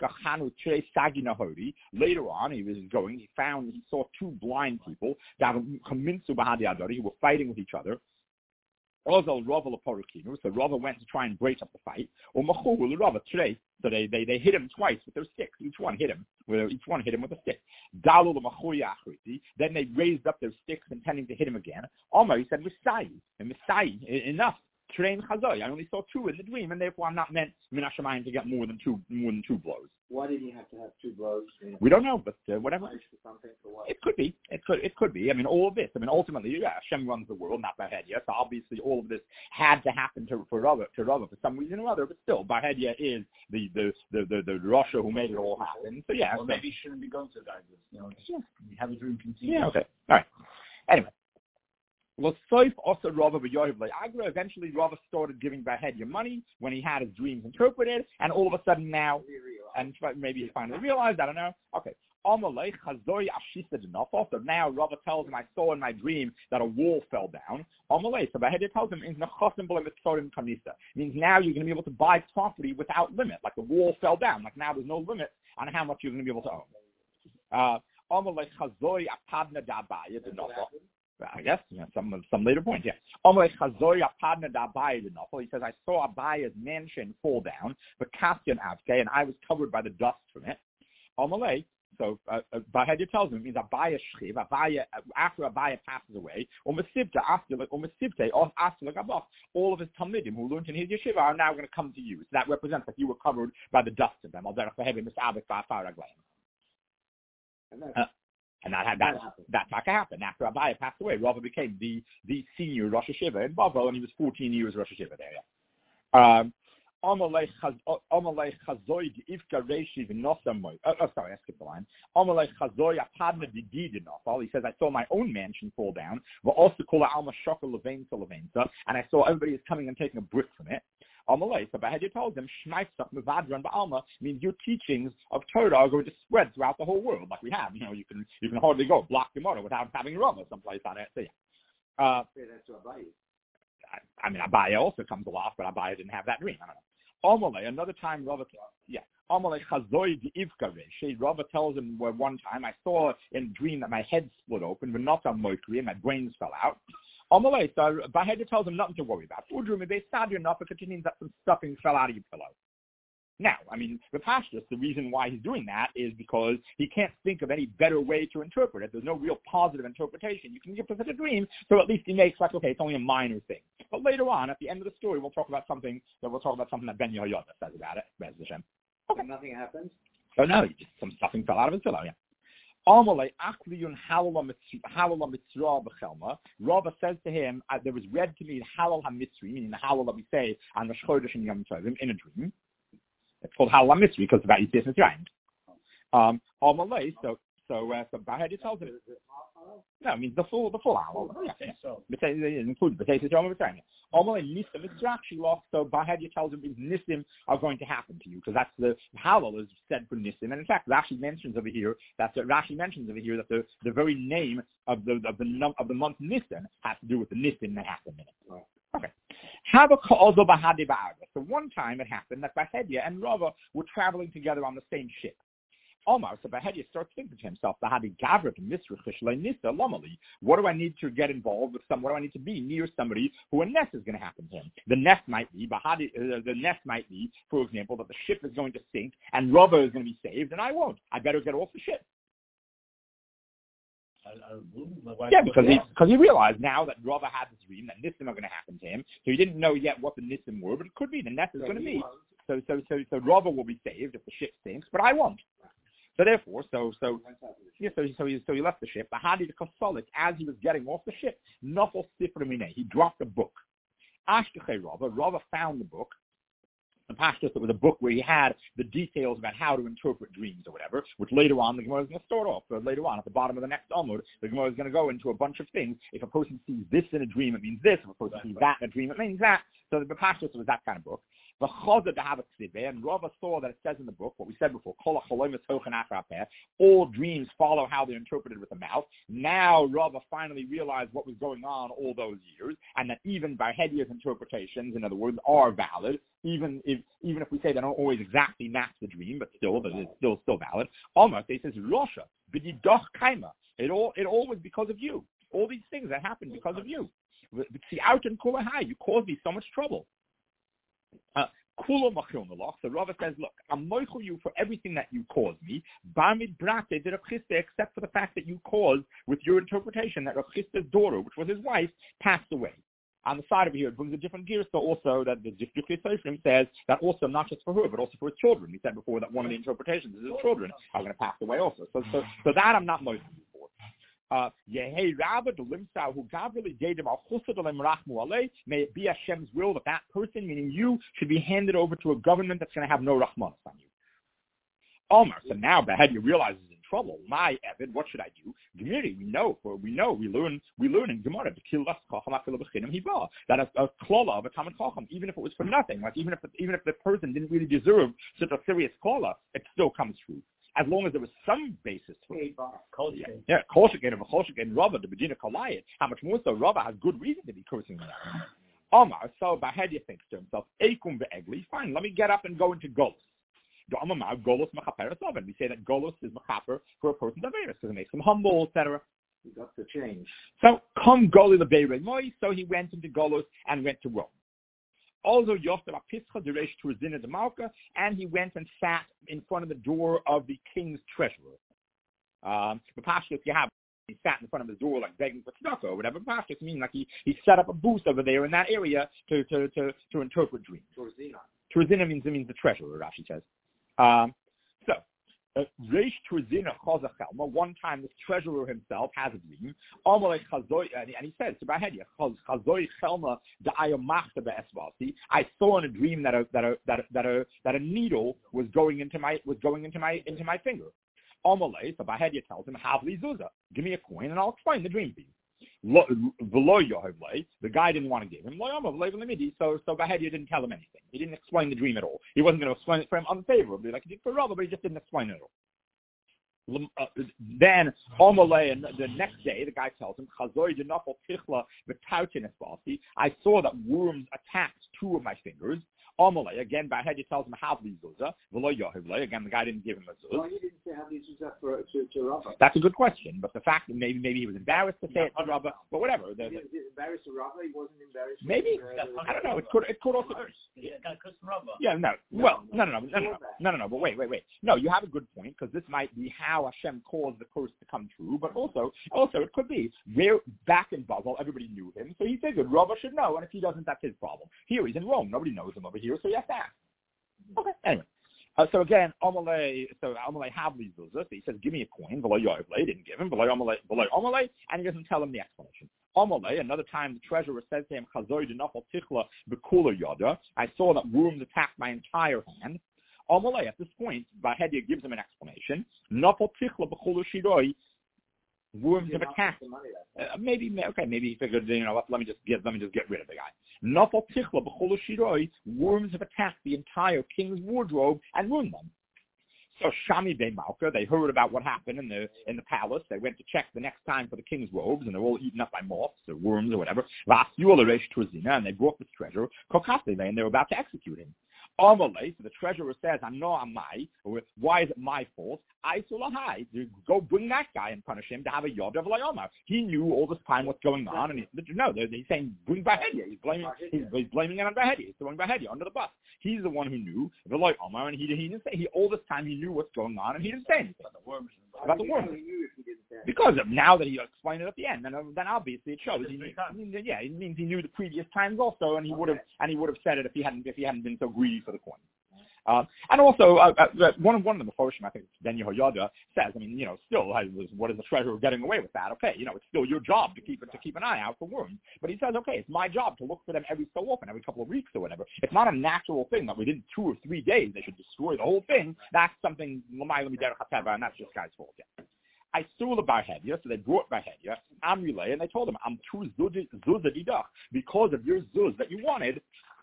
later on, he was going, he found, he saw two blind people who were fighting with each other. So Rava went to try and break up the fight. So they, they, they hit him twice with their sticks. Each one hit him. Each one hit him with a stick. Then they raised up their sticks intending to hit him again. Omar, he said, Messiah, and Messiah, enough. Train Chazoi. I only saw two in the dream, and therefore I'm not meant Minashamayim to get more than two more than two blows. Why did he have to have two blows? We don't know, but uh, whatever. What? It could be. It could. It could be. I mean, all of this. I mean, ultimately, yeah, Hashem runs the world, not Bahedia. So obviously, all of this had to happen to for Rava, to Rava for some reason or other. But still, Bahedia is the the the the, the Rasha who made it all happen. So yeah. Well, so, maybe he shouldn't be going to the guys. You know, yeah. have a dream continue. Yeah. Okay. All right. Anyway. Well, Soif also Rava b'Yohiv le'Agra. Eventually, Rava started giving Bahedia money when he had his dreams interpreted, and all of a sudden now, and maybe he finally realized, I don't know. Okay. Amalei Chazoi Ashisa Denafal. So now Rava tells him, I saw in my dream that a wall fell down. Amalei. So Bahadia tells him, means now you're going to be able to buy property without limit. Like the wall fell down. Like now there's no limit on how much you're going to be able to own. Uh, Amalei Chazoi Apadna Dabaya Denafal. I guess, you know, some some later point, yeah. He says, I saw Abaya's mansion fall down, but Kastian Avke, and I was covered by the dust from it. So uh, uh, Bahadia tells him, it means Abaya Shchiv, Abaya, after Abaya passes away, all of his Talmidim who learned in his yeshiva are now going to come to you. So that represents that you were covered by the dust of them. Uh, And that had that that that happened after Abaya passed away. Rava became the the senior Rosh Hashiva in Bavel, and he was fourteen years Rosh Hashiva there. Um, Amalei Chazoy Ifka Reishiv Nosamoy. Oh, sorry, I skipped the line. Amalei Chazoy Apadna Didid Nofal. He says, I saw my own mansion fall down. But also call Alma Shokar Levainsa Levainsa, and I saw everybody is coming and taking a brick from it. Amalei, so Bahadia told them, Shneifsach Mevadran Ba'alma means your teachings of Torah are going to spread throughout the whole world, like we have. You know, you can you can hardly go block Gemara without having Rava someplace on it. So yeah. Uh, I, I mean, Abaya also comes a lot, but Abaya didn't have that dream. I don't know. Amalei, another time Rava, yeah. Amalei Chazoi D'Ivka Reshi. Rava tells him where one time I saw in a dream that my head split open, but not on Moikri, and my brains fell out. Amalei, so Bahadia tells him nothing to worry about. Udrum, they sad enough because it means that some stuffing fell out of your pillow. Now, I mean, the Pashtus, the reason why he's doing that is because he can't think of any better way to interpret it. There's no real positive interpretation. You can give such a dream, so at least he makes like, okay, it's only a minor thing. But later on, at the end of the story, we'll talk about something that we'll talk about something that Ben Yehoyada says about it. Okay. So nothing happened? So no, just some stuffing fell out of his pillow. Yeah. Rava says to him, uh, there was read to me Halal HaMitzri, meaning the Halal that we say on Rosh Chodesh and Yom Tovim in a dream. It's called Halal HaMitzri because it's about Yitzias Mitzrayim. Um, Amalei, so so uh, so Bahadia tells him. No, I mean the full the full Halal. Yeah, yeah. So it includes the cases Yom Mitzrayim. Amalei Nisim Mitzrachi lost. So Bahadia tells him Nisim are going to happen to you because that's the Halal is said for Nisim, and in fact Rashi mentions over here that Rashi mentions over here that the, the very name of the of the of the month Nisim has to do with the Nisim that happened in it. Right. Okay. So one time it happened that Bahadia and Rava were traveling together on the same ship. Omar, so Bahadia starts thinking to himself, what do I need to get involved with some, what do I need to be near somebody who a nest is going to happen to him? The nest might be, Bahadia, uh, the nest might be, for example, that the ship is going to sink and Rava is going to be saved and I won't. I better get off the ship. Yeah, because he because he realized now that Rava had this dream that Nisim are going to happen to him, so he didn't know yet what the Nisim were, but it could be the nest is going to be. So so so so Rava will be saved if the ship sinks, but I won't. So therefore, so so yeah, so so he so he left the ship. Bahadi the Kosolik, as he was getting off the ship, Nofel Sifra Mineh, he dropped a book. Ashkechei Rava, Rava found the book. The Pashtus, it was a book where he had the details about how to interpret dreams or whatever, which later on the Gemara is going to start off. So later on, at the bottom of the next Amud, the Gemara is going to go into a bunch of things. If a person sees this in a dream, it means this. If a person sees that in a dream, it means that. So the Pashtus was that kind of book. The Chazah to have a ksive, and Rava saw that it says in the book, what we said before, all dreams follow how they're interpreted with the mouth. Now Rava finally realized what was going on all those years, and that even Barhedia's interpretations, in other words, are valid, even if even if we say they don't always exactly match the dream, but still, but it's still still valid. Almost, he says, Rosha, b'didoch kaima. It all it all was because of you. All these things that happened because of you. You caused me so much trouble. Uh, so Rava says, look, I'm moichel you for everything that you caused me, except for the fact that you caused, with your interpretation, that Rav Chisda's daughter, which was his wife, passed away. On the side of here, it brings a different gear, so also that the Zifdukli Sofrim says that also not just for her, but also for his children. We said before that one of the interpretations is his children are going to pass away also. So, so, so that I'm not moichel you for. Yehei Rabba the Limsau who God really gave him al Rachmu alei. May it be Hashem's will that that person, meaning you, should be handed over to a government that's going to have no Rahmanas on you. Omar, so now Bahadia realizes he's in trouble. My Evid, what should I do? Gemiri, we know, for we know, we learn, we learn in Gemara that a, a klola of a Talmid Chacham, even if it was for nothing, like even if even if the person didn't really deserve such a serious klola, it still comes true. as long as there was some basis for it. Yeah, yeah, Kolshkin of a Kolshkin Rava, the Medina Kalayat. How much more so Rava has good reason to be cursing me out. Omar, so Bahedia thinks to himself, Eikum ve'egli, fine, let me get up and go into Golos. Golos mechaperes oven. We say that Golos is mechaper for a person's averis because it makes him humble, et cetera. He got to change. So come Goli lebeirei moi. So he went into Golos and went to Rome. Also Yosef apischa deresh turzina de Malka, and he went and sat in front of the door of the king's treasurer. Um, the Pashtus you have. He sat in front of his door like begging for tzedakah or whatever. Pashtus mean like he, he set up a booth over there in that area to to to, to interpret dreams. Turzina. Turzina means means the treasurer. Rashi says. Um, so, Reish Turzina Chaza Chelma, one time the treasurer himself has a dream, and he says, Chazoi Chelma Da'ayamachta Be'esvasi, I saw in a dream that a, that a, that a, that a, that a needle was going into my, was going into my, into my finger. Amalei, so Bahedia tells him, Havli Zuza, give me a coin and I'll explain the dream to you. The guy didn't want to give him. So, so Bahedia didn't tell him anything. He didn't explain the dream at all. He wasn't going to explain it for him unfavorably, like he did for Rava, but he just didn't explain it at all. Uh, then, Omalei, and the next day, the guy tells him, I saw that worms attacked two of my fingers. Amalei, again, Bahedia tells him, Havli Zuza. Again, the guy didn't give him a Zuz. Well, he didn't say Havli Zuza for, to, to Rava. That's a good question, but the fact that maybe maybe he was embarrassed to say it to Rava, but whatever. The, he was embarrassed to Rava, he wasn't embarrassed maybe, to uh, I don't know, it could, it could also... Yeah, Rava. Yeah, no, well, no, no, no, no, no, no, no, no, but wait, wait, wait. No, you have a good point, because this might be how Hashem caused the curse to come true, but also, also it could be, where back in Basel, everybody knew him, so he figured Rava should know, and if he doesn't, that's his problem. Here, he's in Rome, nobody knows him over here, so he has to ask. Okay, anyway. Uh, so again, Amalei, so Amalei Havli Zuza, so he says, give me a coin, V'lo Yoivle, didn't give him, V'lo Amalei, V'lo Amalei, and he doesn't tell him the explanation. Amalei, another time the treasurer says to him, Chazoi denafal tichla b'kula yoda, I saw that worms attacked my entire hand. Amalei, at this point, Bahedia gives him an explanation, Nafal tichla b'kula shiroi, worms have attacked. Uh, maybe, okay, maybe he figured, you know what, let me just get, let me just get rid of the guy. Nafal tichla b'chol shiroi, worms have attacked the entire king's wardrobe and ruined them. So Shami Bey Malka, they heard about what happened in the in the palace. They went to check the next time for the king's robes, and they're all eaten up by moths or worms or whatever. And they brought this treasure, and they were about to execute him. Amalei, so the treasurer says, "I'm no amai. Why is it my fault? I sulahai. Go bring that guy and punish him to have a yod of layomar. He knew all this time what's going on, and he's no. He's saying bring Bahedia. He's blaming. He's, he's blaming it on Bahedia. He's throwing Bahedia under the bus. He's the one who knew the layomar, and he he didn't say. He all this time he knew what's going on, and he didn't say anything about the worms. About the worms. Because of now that he explained it at the end, then then obviously it shows. He knew, yeah, it means he knew the previous times also, and he would have and he would have said it if he hadn't if he hadn't been so greedy for the coin. Uh, and also, uh, uh, one of one of the Meforshim, I think Ben Yehoyada says, I mean, you know, still, I was, what is the treasurer getting away with that? Okay, you know, it's still your job to keep it to keep an eye out for worms. But he says, okay, it's my job to look for them every so often, every couple of weeks or whatever. It's not a natural thing that within two or three days they should destroy the whole thing. That's something L'may L'miderech HaTeva, and that's just guy's fault. Yeah. I saw the Bahedia, so they brought Bahedia, Amrulay, and they told him, I'm too zuzadidach, because of your zuz that you wanted.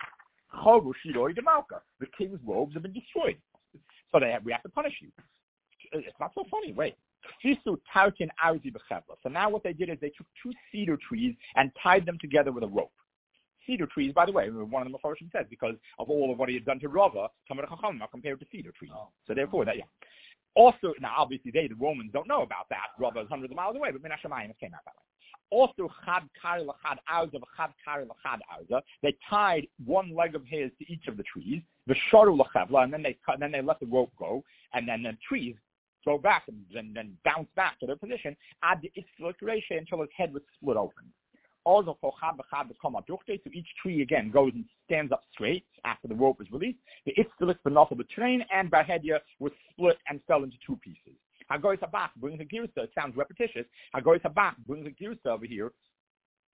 The king's robes have been destroyed. So they have, we have to punish you. It's not so funny. Wait. So now what they did is they took two cedar trees and tied them together with a rope. Cedar trees, by the way, one of the Meforshim says, because of all of what he had done to Rava, compared to cedar trees. So therefore, that, yeah. Also, now obviously they, the Romans, don't know about that. Rava is hundreds of miles away, but Min HaShamayim, it came out that way. Also, chad kari lachad auza, chad kari lachad auza. They tied one leg of his to each of the trees, the sharu lachevla, and then they cut, and then they let the rope go, and then the trees go back and then, then bounce back to their position ad the itzliteration until his head was split open. Also, chad b'chad b'kama duchte, so each tree again goes and stands up straight after the rope is released. The itzlit b'nafel b'train and Bahedia was split and fell into two pieces. Hagoy Sabach brings a girsa. It sounds repetitious. Hagoy Sabach brings a girsa over here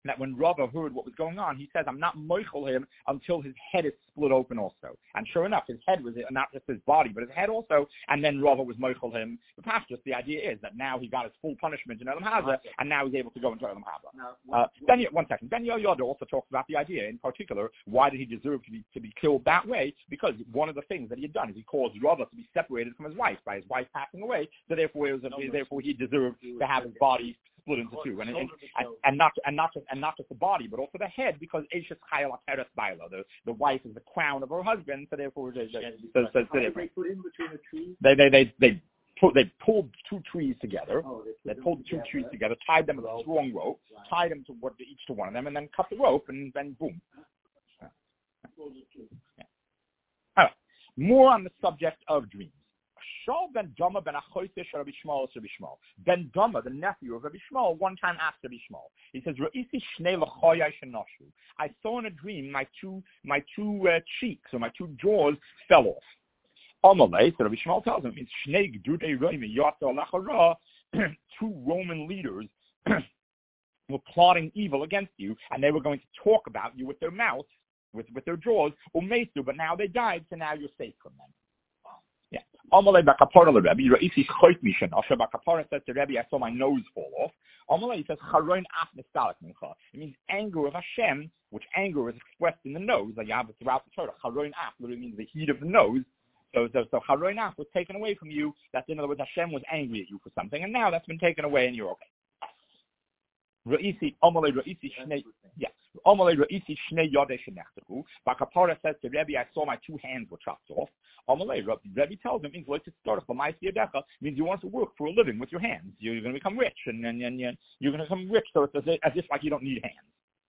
that when Rava heard what was going on, he says, I'm not moichel him until his head is split open also. And sure enough, his head was not just his body, but his head also, and then Rava was moichel him. The pashtus, the idea is that now he got his full punishment in Elam Haza, and now he's able to go into Elam Haza. Uh, ben, one second. Ben Yoyada also talks about the idea, in particular, why did he deserve to be, to be killed that way? Because one of the things that he had done is he caused Rava to be separated from his wife by his wife passing away, so therefore, it was, therefore he deserved to have his body split into two, and and, and, and not and not just and not just the body, but also the head, because Eishes Chayil Ateres Baila, the the wife is the crown of her husband, so therefore they they so, so, so they put in between the trees. They they they they put they pulled two trees together. Oh, they, they pulled the two together. trees together, tied them with a strong rope, right. tied them to what each to one of them, and then cut the rope, and then boom. Yeah. Yeah. All right. More on the subject of dreams. Shaul ben Dama ben Achoytish Rabbi Shmuel Rabbi Shmuel. Ben Dama, the nephew of Rabbi Shmuel, one time asked Rabbi Shmuel. He says, "Ra'isi shnei l'choyai shenoshu." I saw in a dream my two my two uh, cheeks or my two jaws fell off. Amalei, so Rabbi Shmuel tells him, it means shnei gdudei roimi yatsa lachara. Two Roman leaders were plotting evil against you, and they were going to talk about you with their mouths, with with their jaws, umesu. But now they died, so now you're safe from them. Yeah. Amalei bakapara Rebbe. Ra'isi choit mishan. Asher bakapara says to Rebbe, I saw my nose fall off. Amalei says charoin af nistalek mincha. It means anger of Hashem, which anger is expressed in the nose, like you have it throughout the Torah. Charoin af literally means the heat of the nose. So, so, so charoin af was taken away from you. That's, in other words, Hashem was angry at you for something, and now that's been taken away, and you're okay. Ra'isi, Amalei Ra'isi Shnei, yes. Amalei Ra'isi Shnei Yodei Shenechtehu. Bakapara says to Rebbe, I saw my two hands were chopped off. Amalei, Rebbe tells him, means like to start off, means you want to work for a living with your hands. You're going to become rich, and, and, and you're going to become rich, so it's as if, as if like you don't need hands.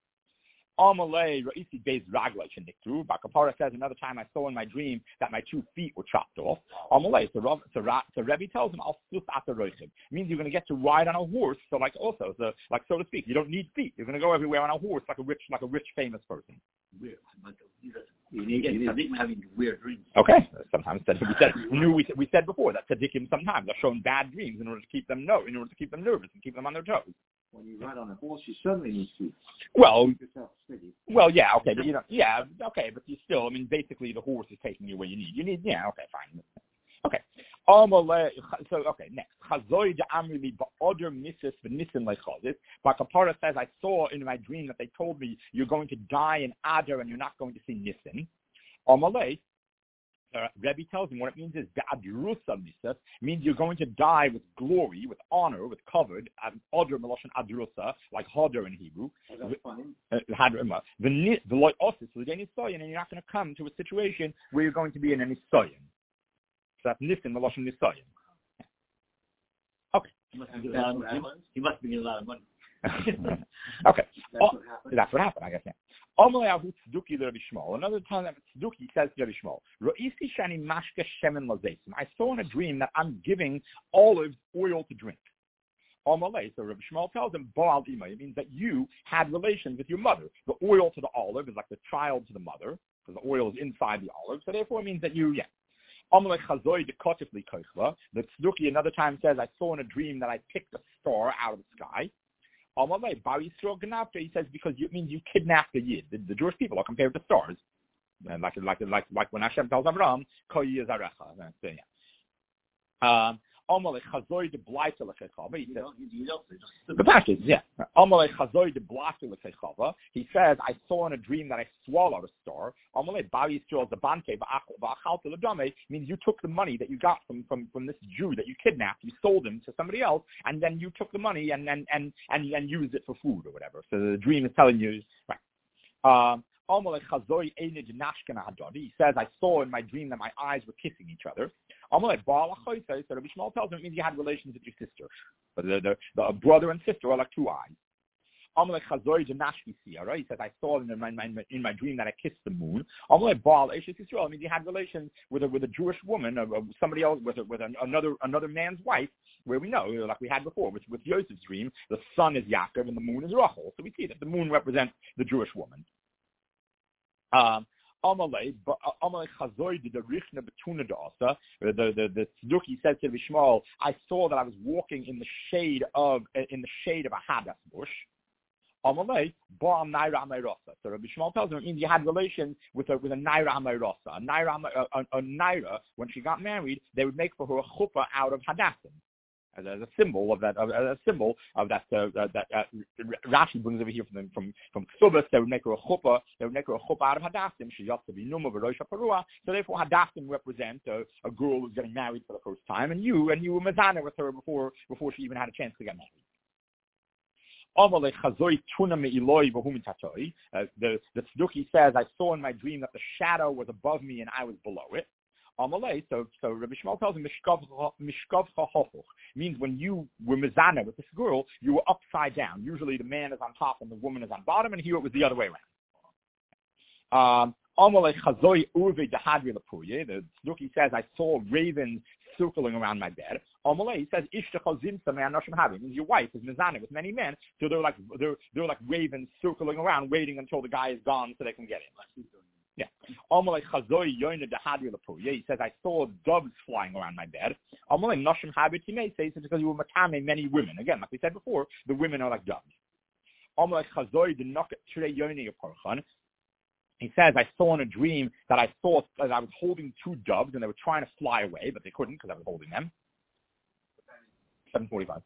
Amalei Ra'isi Beis Raglai Sheniktu. Bakapara says another time I saw in my dream that my two feet were chopped off. Amalei, so, so, so Rebbe tells him, Al Sus Ataroichim. Means you're going to get to ride on a horse, so like also, so, like so to speak, you don't need feet. You're going to go everywhere on a horse like a rich, like a rich famous person. Weird. You need, you need having weird dreams. Okay. Sometimes we said we knew we, we said before that tzaddikim sometimes are shown bad dreams in order to keep them no, in order to keep them nervous and keep them on their toes. When you ride on a horse, you certainly need feet. Well, well, yeah, okay, but you know, yeah, okay, but you still, I mean, basically the horse is taking you where you need. You need, yeah, okay, fine. Okay. So, okay, next. Bakapara says, I saw in my dream that they told me you're going to die in Adar and you're not going to see Nissen. Amalei, uh, Rebbe tells him what it means is Adrusa Nisas, means you're going to die with glory, with honor, with covered, and Adar Meloshan Adrusa, like Hadar in Hebrew. Oh, that's funny. Uh, the the Lord Osis, and you're not going to come to a situation where you're going to be in an Nisayan. So that's Nissen Meloshan Nisayan. Okay. He must be getting a lot of money. He must be getting a lot of money. Okay. That's oh, what happened. That's what happened, I guess, yeah. Another time that Tzduki says to Rabbi Shmuel, I saw in a dream that I'm giving olive oil to drink. So Rabbi Shmuel tells him, it means that you had relations with your mother. The oil to the olive is like the child to the mother, because the oil is inside the olive, so therefore it means that you, yeah. The Tzduki another time says, I saw in a dream that I picked a star out of the sky. He says because it means you kidnapped the Yid. The, the Jewish people are compared to stars, and like like like like when Hashem tells Abraham, "Kol Yizarecha." Um, the passage, yeah. He says, I saw in a dream that I swallowed a star. Means you took the money that you got from, from, from this Jew that you kidnapped, you sold him to somebody else, and then you took the money and and, and, and, and used it for food or whatever. So the dream is telling you, right. Um, he says, I saw in my dream that my eyes were kissing each other. So Rabbi Shmuel tells him it means you had relations with your sister. But the, the, the brother and sister are like two eyes. He says, I saw in my, my, in my dream that I kissed the moon. It means you had relations with a, with a Jewish woman, or somebody else, with, a, with another another man's wife, where we know, like we had before, with, with Yosef's dream, the sun is Yaakov and the moon is Rachel. So we see that the moon represents the Jewish woman. Um, Amalei, Amalei Chazoy did the Richna Betuna Dasa. The the the Tzduki said to Shmuel, I saw that I was walking in the shade of in the shade of a hadas bush. Amalei, Ba'am Naira Amayrosa. So Rabbi Shmuel tells him it means you had relations with a, with a Naira Amayrosa. A Naira, a, a, a Naira, when she got married, they would make for her a chuppah out of Hadassim. As, as a symbol of that, of, as a symbol of that, uh, that uh, Rashi brings over here from from from Ksubas. They would make her a chuppah. They would make her a chuppah out of Hadassim. She used to be Numa V'Rosh HaParua. So therefore, Hadassim represent a, a girl who's getting married for the first time, and you and you were Mazana with her before before she even had a chance to get married. Uh, the the Tzduki says, I saw in my dream that the shadow was above me and I was below it. Amalei, so so Rabbi Shmuel tells him mishkav chahochuch means when you were mizana with this girl, you were upside down. Usually the man is on top and the woman is on bottom, and here it was the other way around. Um, Amalei chazoi urve dahadri lapuye. The Tzduki says, I saw ravens circling around my bed. Amalei, he says, Ishtachal zimsa me'anoshim havim. Means your wife is mizana with many men, so they're like they're they're like ravens circling around, waiting until the guy is gone so they can get in. Yeah. Amalei chazoi yoina dahadri lapuye. He says, I saw doves flying around my bed. Amalei noshim habitime says it's because you were matame many women. Again, like we said before, the women are like doves. Amalei chazoi the noket trei yoina yaporchan. He says, I saw in a dream that I saw that I was holding two doves and they were trying to fly away, but they couldn't because I was holding them. seven forty-five.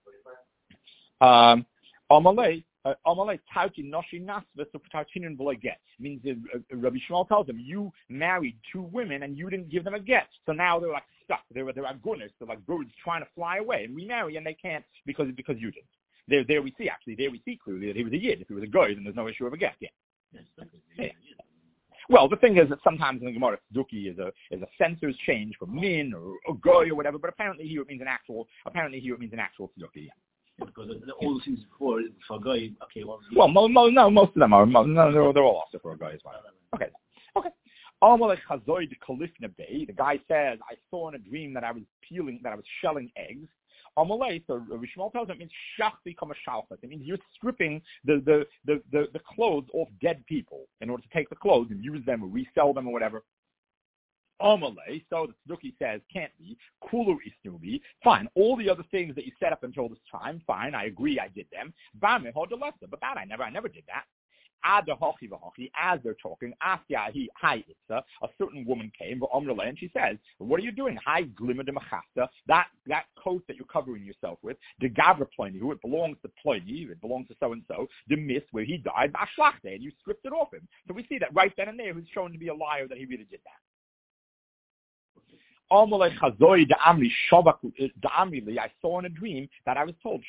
Um, Amalei, Amalei, Tauti Noshi Nasva, so Tautinin V'lo get. Means uh, Rabbi Shmuel tells him, you married two women and you didn't give them a get. So now they're like stuck. They're, they're agunas. They're like birds trying to fly away. And we marry and they can't because, because you didn't. There, there we see, actually, there we see clearly that he was a yid. If he was a goy, then there's no issue of a get yet. Yeah. Well, the thing is that sometimes in the Gemara, Tzduki is a is a sensor's change for min or, or goy or whatever, but apparently here it means an actual. Apparently here it means an actual Tzduki. Yeah, because all the things before for goy, okay, well, well, mo, mo, no, most of them are. Mo, no, they're, they're all also for a goy as well. Okay, okay. The guy says, I saw in a dream that I was peeling, that I was shelling eggs. Amalei, so Rabbi Shmuel tells him it means shachti kama shalchat. It means you're stripping the, the, the, the, the clothes off dead people in order to take the clothes and use them or resell them or whatever. Amalei, so the Tzduki says, can't be. Kulu isnubi. Fine. All the other things that you set up until this time, fine. I agree I did them. Bame hodalesta. But that I never, I never did that. As they're talking, a certain woman came, and she says, what are you doing? That that coat that you're covering yourself with, the Gavra Pliny, who it belongs to Pliny, it belongs to so-and-so, the mist where he died, and you stripped it off him. So we see that right then and there, who's shown to be a liar that he really did that. I saw in a dream that I was told,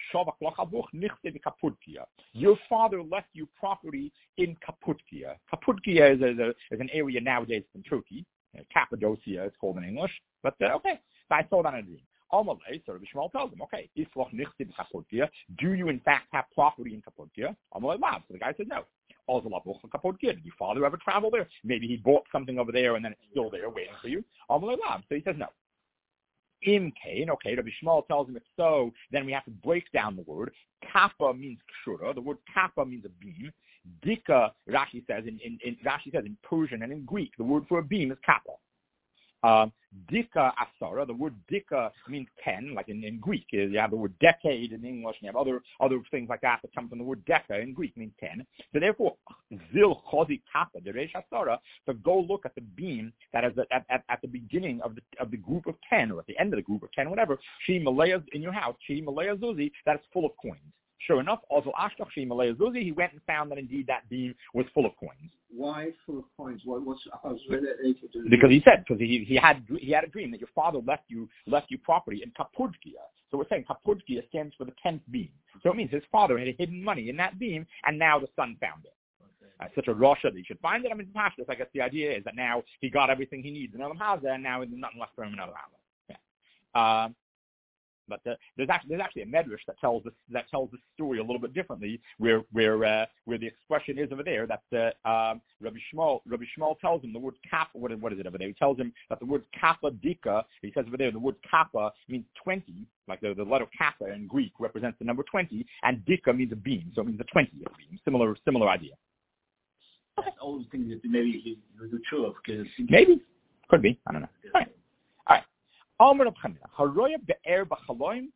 your father left you property in Kaputkia. Kaputkia is, a, is an area nowadays in Turkey. Cappadocia, it's called in English. But uh, okay, so I saw that in a dream. Amalei, so Rabbi Shmuel tells him, okay, do you in fact have property in Kaputkia? Amalei Lab. So the guy said no. Did your father ever travel there? Maybe he bought something over there and then it's still there waiting for you. Amalei Lab. So he says no. Im Kain, okay, Rabbi Shmuel tells him if so, then we have to break down the word. Kappa means kshura. The word kappa means a beam. Dika, Rashi says in, in, in Rashi says in Persian and in Greek, the word for a beam is kappa. Um, Dika asara, the word dika means ten, like in, in Greek. You have the word decade in English, and you have other other things like that that come from the word deka in Greek, means ten. So therefore, zil chozi kappa, the reish asara, so go look at the beam that is at, at, at the beginning of the of the group of ten, or at the end of the group of ten, whatever, she malaya in your house, she malaya zuzi, that is full of coins. Sure enough, also Ashtach Shi Malaya Zuzi, he went and found that indeed that beam was full of coins. Why full of coins? What, what's I was related to do? Because he said, because he he had he had a dream that your father left you left you property in Kapudkia. So we're saying Kapudkia stands for the tenth beam. So it means his father had hidden money in that beam, and now the son found it. Okay. Uh, such a Rasha that he should find it. I mean, Pashtus, I guess the idea is that now he got everything he needs in Elam Hazeh, and now there's nothing left for him in Elam Hazeh. Yeah. Um, But uh, there's actually there's actually a medrash that tells this that tells this story a little bit differently, where where uh, where the expression is over there that uh, um, Rabbi Shmuel Rabbi Shmuel tells him the word kappa. What is, what is it over there? He tells him that the word kappa dika. He says over there the word kappa means twenty, like the, the letter kappa in Greek represents the number twenty, and dika means a beam, so it means the twentieth beam. Similar similar idea. That's all the things that maybe he was true of because maybe could be I don't know. All right. Amr Haroya be'er b'chaloim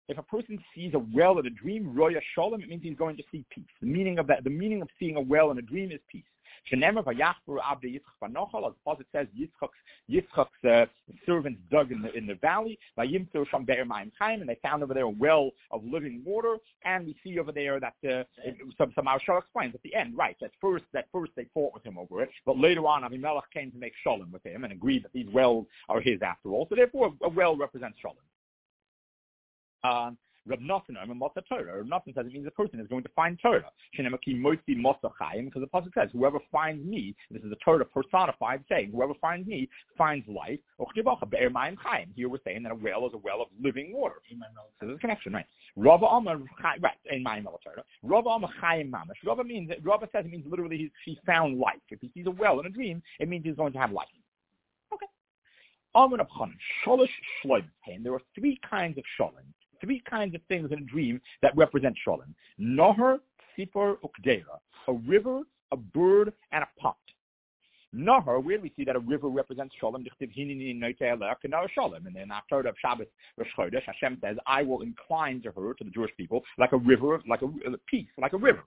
if a person sees a well in a dream, roya shalom, it means he's going to see peace. The meaning of that, the meaning of seeing a well in a dream is peace. Shenemar vayachbur abde Yitzchak vanochal, as the says, Yitzchak's, Yitzchak's uh, servants dug in the in the valley, vayimtzu sham be'er mayim chaim, and they found over there a well of living water. And we see over there that uh, it, some some Maharshal explains at the end, right? At first, at first they fought with him over it, but later on, Avimelech came to make shalom with him and agreed that these wells are his after all. So therefore, a well represents shalom. Um, Reb Noson, Motza Torah. Reb Noson says it means a person is going to find Torah. Shenemaki Moitzi Motza Chaim, because the pasuk says, "Whoever finds me," this is a Torah personified saying, "Whoever finds me finds life." Here we're saying that a well is a well of living water. So there's a connection, right? Rava Amar, right? In my Torah, Rava Amar Chaim Mamash. Rava means Rava says it means literally he, he found life. If he sees a well in a dream, it means he's going to have life. Okay. Amar Abchan Sholosh Shloim. There are three kinds of shalom. Three kinds of things in a dream that represent shalom. Nahar, Sipor, Ukdera. A river, a bird, and a pot. Nahar, where do we see that a river represents shalom? And then in October of Shabbos, Rosh Chodesh, Hashem says, I will incline to her, to the Jewish people, like a river, like a, a peace, like a river.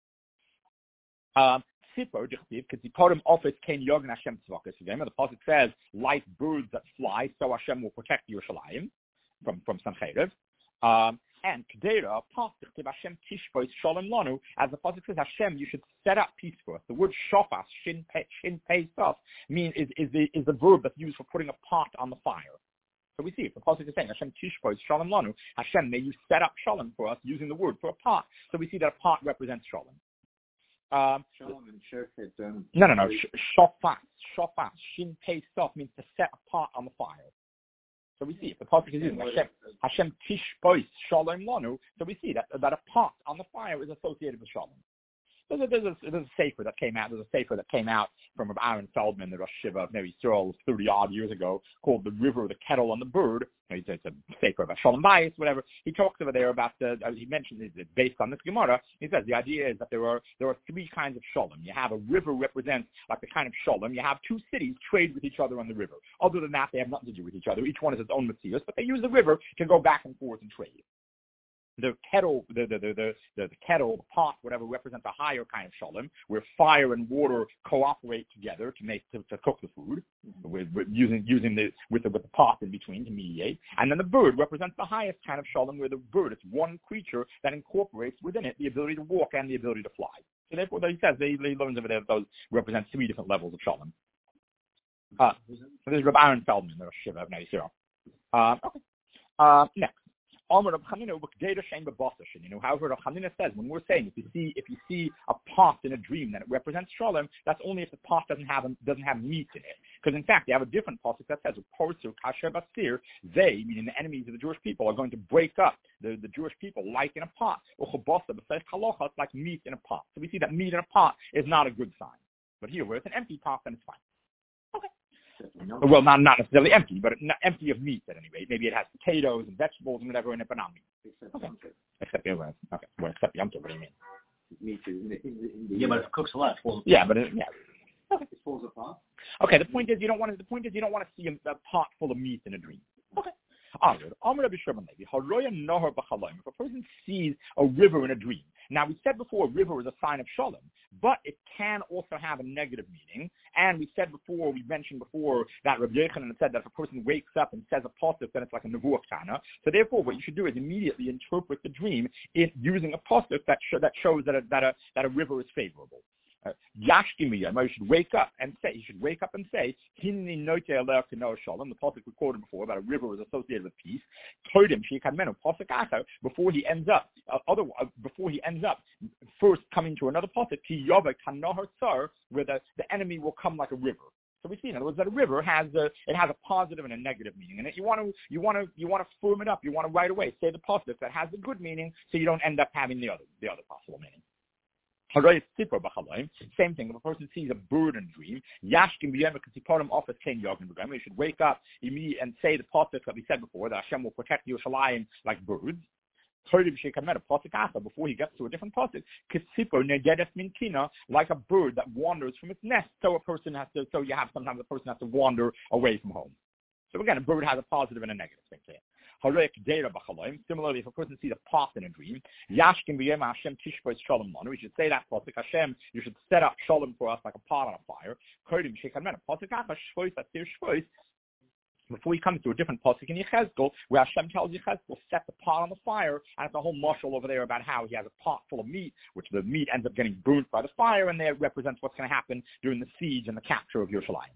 Um, Sipor, because the part of office came Yog and Hashem tzvakas to them. And the pasuk says, like birds that fly, so Hashem will protect Yerushalayim from, from Sancheriv. Um, and Kedera, Pasuk, Hashem Tishbois Shalom Lanu, as the pasuk says, Hashem, you should set up peace for us. The word shofas, shin pe, shin pe stuff, mean is is the is the verb that's used for putting a pot on the fire. So we see it. The pasuk is saying, Hashem Tishbois Shalom Lanu, Hashem, may you set up shalom for us using the word for a pot. So we see that a pot represents shalom. Um, shalom and shofet don't. No, no, no. Shofas, shofas, shin pe stuff means to set a pot on the fire. So we see if the pasuk is using Hashem, Hashem tishbois shalom lanu. So we see that that a pot on the fire is associated with shalom. There's a, there's a, there's a sefer that came out. There's a sefer that came out from Rabbi Aaron Feldman, the Rosh Shiva of Neve Yisrael, thirty odd years ago, called "The River, the Kettle, and the Bird." It's a sefer about Shalom Bayis, whatever. He talks over there about the. As he mentioned, it's based on this Gemara. He says the idea is that there are there are three kinds of shalom. You have a river represents like the kind of shalom. You have two cities trade with each other on the river. Other than that, they have nothing to do with each other. Each one has its own mitzvahs, but they use the river to go back and forth and trade. The kettle, the the, the the the kettle, the pot, whatever, represents a higher kind of shalom, where fire and water cooperate together to make to, to cook the food, with, with using using the with the with the pot in between to mediate. And then the bird represents the highest kind of shalom, where the bird is one creature that incorporates within it the ability to walk and the ability to fly. So therefore, he says they he learns over there those represent three different levels of shalom. Uh, so this is Rabbi Aaron Feldman, the Rosh Shiva of Neve Yisrael. Uh, okay. Uh, next. You know, however, Rav Chanina says when we're saying if you see if you see a pot in a dream that it represents shalom, that's only if the pot doesn't have doesn't have meat in it. Because in fact, they have a different pasuk that says they, meaning the enemies of the Jewish people, are going to break up the, the Jewish people like in a pot. Like meat in a pot. So we see that meat in a pot is not a good sign. But here, where it's an empty pot, then it's fine. Well, not not necessarily empty, but not empty of meat at any rate. Maybe it has potatoes and vegetables and whatever in it, but not meat. Except okay. Yom Tov. Except Yom Tov. Okay. Well, except Yom Tov. What do you mean? Meat is in the, in the, in the yeah, but if it cooks a lot, it falls apart. Yeah, but it, yeah. Okay. It falls apart. Okay. The point is you don't want to. The point is you don't want to see a, a pot full of meat in a dream. Okay. If a person sees a river in a dream, now we said before a river is a sign of shalom, but it can also have a negative meaning. And we said before, we mentioned before that Rabbi Yochanan said that if a person wakes up and says a pasuk, then it's like a nevuah kana. So therefore, what you should do is immediately interpret the dream in using a pasuk that sh- that shows that a, that a that a river is favorable. Yashkimiya, you should wake up and say, you should wake up and say, Hinni note aleh k'no shalom, the pasuk we quoted before about a river is associated with peace. Todim shikadmenu pasuk acha, before he ends up, uh, other, uh, before he ends up, first coming to another pasuk, ki yava kanahar tsar, where the, the enemy will come like a river. So we see, in other words, that a river has a it has a positive and a negative meaning in it. You want to you want to you want to firm it up. You want to right away say the pasuk that has the good meaning, so you don't end up having the other the other possible meaning. Same thing. If a person sees a bird in a dream, he should wake up immediately and say the pasuk that we said before, that Hashem will protect Yerushalayim like birds. Before he gets to a different pasuk, like a bird that wanders from its nest. So a person has to. So you have sometimes a person has to wander away from home. So again, a bird has a positive and a negative thing to it. Similarly, if a person sees a pot in a dream, Yashkin b'yem Hashem tishbos shalom lanu, we should say that pasuk, Hashem, you should set up shalom for us like a pot on a fire. Kodim shekamena pasuk acha shvois atir shvois. Before he comes to a different pasuk in Yechezkel, where Hashem tells Yechezkel, set the pot on the fire, and it's a whole mashal over there about how he has a pot full of meat, which the meat ends up getting burnt by the fire, and that represents what's going to happen during the siege and the capture of Yerushalayim.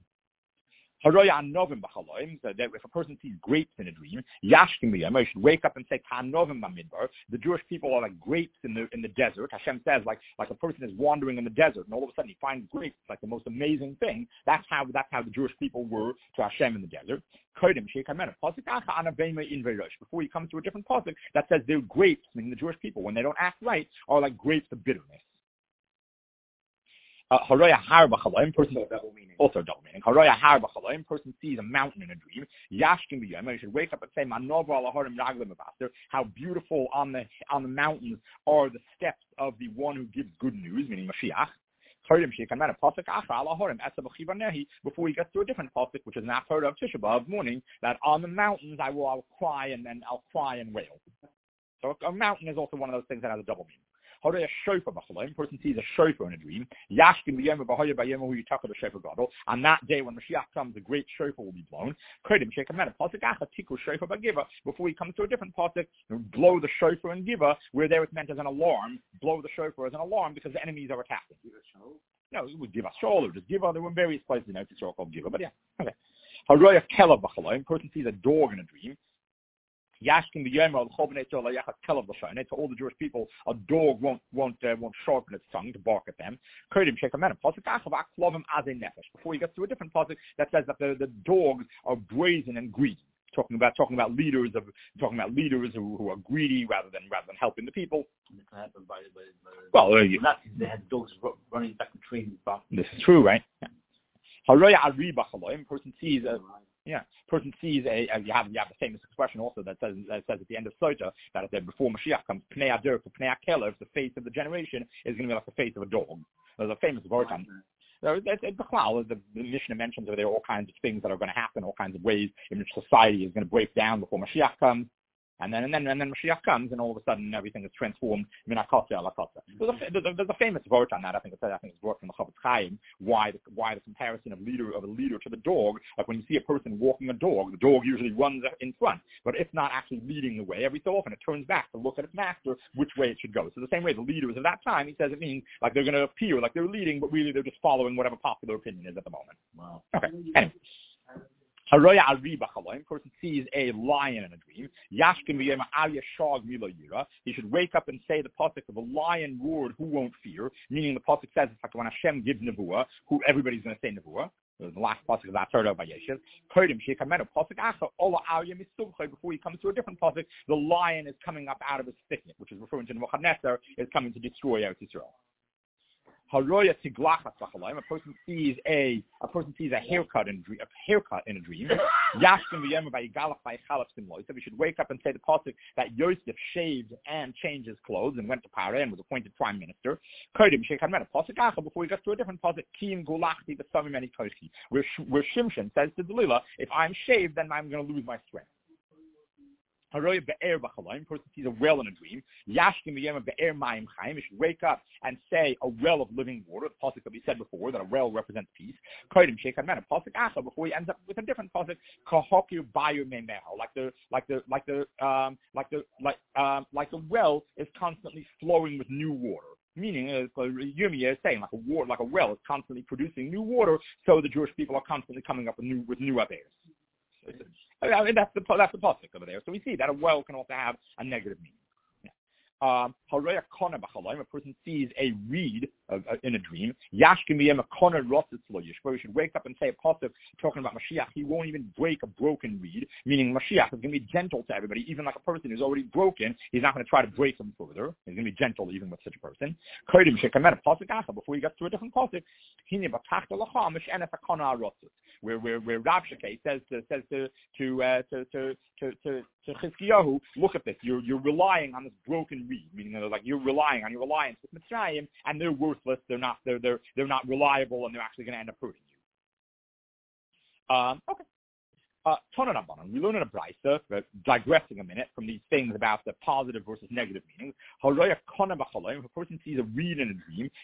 If a person sees grapes in a dream, you should wake up and say, the Jewish people are like grapes in the in the desert. Hashem says, like like a person is wandering in the desert, and all of a sudden he finds grapes, like the most amazing thing. That's how that's how the Jewish people were to Hashem in the desert. Before you come to a different pasuk that says they're grapes, meaning the Jewish people, when they don't act right, are like grapes of bitterness. Uh, person, also double meaning. Person sees a mountain in a dream. You should wake up and say, how beautiful on the on the mountains are the steps of the one who gives good news, meaning Mashiach. Before he gets to a different pasuk, which is an after of Tisha B'Av morning, that on the mountains I will I'll cry and then I'll cry and wail. So a mountain is also one of those things that has a double meaning. A person sees a shofar in a dream. On that day when Mashiach comes, the great shofar will be blown. Before he comes to a different pasuk, blow the shofar and giva, where there it's meant as an alarm. Blow the shofar as an alarm because the enemies are attacking. No, it would give us shol or just giva. There were various places in Israel called giva, but yeah. Okay. A person sees a dog in a dream. Yashkin the Yom to all the Jewish people, a dog won't won't uh, won't sharpen its tongue to bark at them. Before he gets to a different pasuk that says that the, the dogs are brazen and greedy. Talking about talking about leaders of talking about leaders who, who are greedy rather than rather than helping the people. Well, uh, you, they had dogs running back the train. This is true, right? Yeah. Person sees a Yeah, person sees a, a you have you have the famous expression also that says that says at the end of Sota that that before Mashiach comes, Pnei Adur, Pnei Akelev, the face of the generation is going to be like the face of a dog. There's a famous word on there. The Mishnah mentions that there are all kinds of things that are going to happen, all kinds of ways in which society is going to break down before Mashiach comes. And then and then and then Mashiach comes, and all of a sudden everything is transformed. Min hakotza ala kotza. There's a there's, there's a famous vote on that. I think it's I think it's brought from the Chofetz Chaim. Why the why the comparison of leader of a leader to the dog? Like when you see a person walking a dog, the dog usually runs in front, but it's not actually leading the way. Every so often it turns back to look at its master which way it should go. So the same way the leaders of that time, he says it means like they're going to appear like they're leading, but really they're just following whatever popular opinion is at the moment. Wow. Okay. Anyway. A person sees a lion in a dream. He should wake up and say the pasuk of a lion roared, who won't fear? Meaning the pasuk says it's like when Hashem gives nevuah, who everybody's going to say nevuah. The last pasuk is that third of Vayeshev. Before he comes to a different pasuk, the lion is coming up out of his thicket, which is referring to Nebuchadnezzar is coming to destroy Eretz Yisrael. A person sees a a person sees a haircut in a haircut in a dream. So we should wake up and say the pasuk that Yosef shaved and changed his clothes and went to Paro and was appointed prime minister. Before we get to a different pasuk, where where Shimshon says to Delilah, if I'm shaved, then I'm going to lose my strength. A person sees a well in a dream. He should wake up and say a well of living water. The pasuk that we said before, that a well represents peace. Before he ends up with a different pasuk, like the like the like the um like the like um like the well is constantly flowing with new water. Meaning, as Yirmiyah is saying, like a water, like a well is constantly producing new water, so the Jewish people are constantly coming up with new with new affairs. I mean, that's the that's the pasuk over there. So we see that a well can also have a negative meaning. Um, a person sees a reed uh, uh, in a dream. We should wake up and say a pasuk talking about Mashiach. He won't even break a broken reed, meaning Mashiach is going to be gentle to everybody, even like a person who's already broken. He's not going to try to break them further. He's going to be gentle even with such a person. Before he gets to a different pasuk, where where where Rav Shakeh says to says to to uh, to to to to, to Chizkiyahu, look at this. You're you're relying on this broken reed, meaning that like you're relying on your reliance with Mitzrayim, and they're worthless. They're not they're they're they're not reliable, and they're actually going to end up hurting you. Um, okay. Uh, we learn in a brisa, uh, digressing a minute from these things about the positive versus negative meanings. If a person sees a reed in a dream,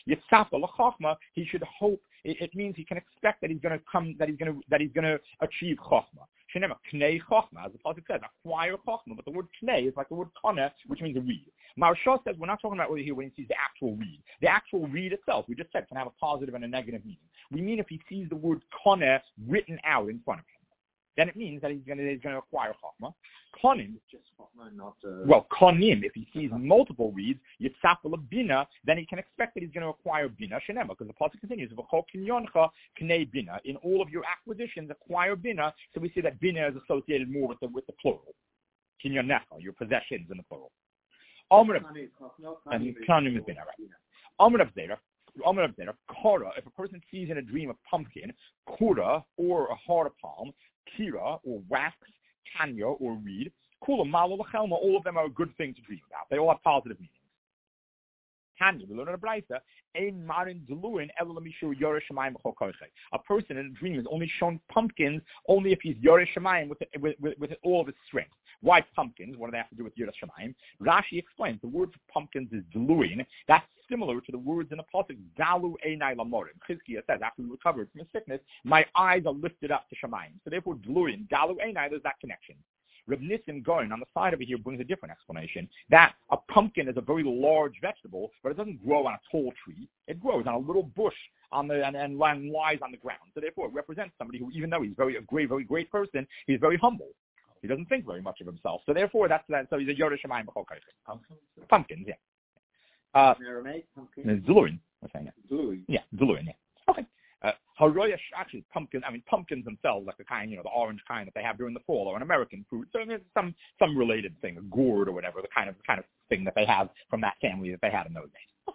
he should hope. It, it means he can expect that he's going to come, that he's going to, that he's going to achieve chachma. Shenema knei chachma, as the pasuk says, acquire chachma. But the word knei is like the word kana, which means a reed. Maharsha says we're not talking about over here when he sees the actual reed. The actual reed itself, we just said, can have a positive and a negative meaning. We mean if he sees the word kana written out in front of him, then it means that he's going to, he's going to acquire chachma. Konim, just chachma, not uh... well, konim. If he sees multiple reeds, yitzapel bina, then he can expect that he's going to acquire bina. Shenema, because the pasuk continues, v'chol kinyoncha knei bina. In all of your acquisitions, acquire bina. So we see that bina is associated more with the with the plural. Kinyonecha, your possessions in the plural. Amr and konim is bina, right? Amr of zera. Amr of zera. Kora. If a person sees in a dream a pumpkin, kura or a hard palm, kira or wax, tanya or reed, kula, malo, lachelma, all of them are a good thing to dream about. They all have positive meanings. Tanya, we learn in a brisa, ein marin deluin elalamishu yoreh shemayim b'chol kochei. A person in a dream is only shown pumpkins only if he's yoreh shemayim with, with, with, with all of his strength. Why pumpkins? What do they have to do with yoreh shemayim? Rashi explains the word for pumpkins is deluin. That's similar to the words in the pasuk dalu einai lamorim. Chizkiah says after he recovered from his sickness, my eyes are lifted up to shemayim. So therefore, deluin, dalu einai, there's that connection. Reb Nissim Goin on the side over here brings a different explanation, that a pumpkin is a very large vegetable, but it doesn't grow on a tall tree. It grows on a little bush on the and, and lies on the ground. So therefore, it represents somebody who, even though he's very a great, very great person, he's very humble. He doesn't think very much of himself. So therefore, that's that. So he's a yoreh shemayim b'chol kochei. Pumpkins, yeah. Uh, Aramaic pumpkin. Deluin. What's saying that? Deluin. Yeah, deluin. Yeah. Okay. Uh, Haroya, actually, pumpkin. I mean, pumpkins themselves, like the kind, you know, the orange kind that they have during the fall, or an American fruit. So there's some some related thing, a gourd or whatever, the kind of kind of thing that they have from that family that they had in those days. Okay.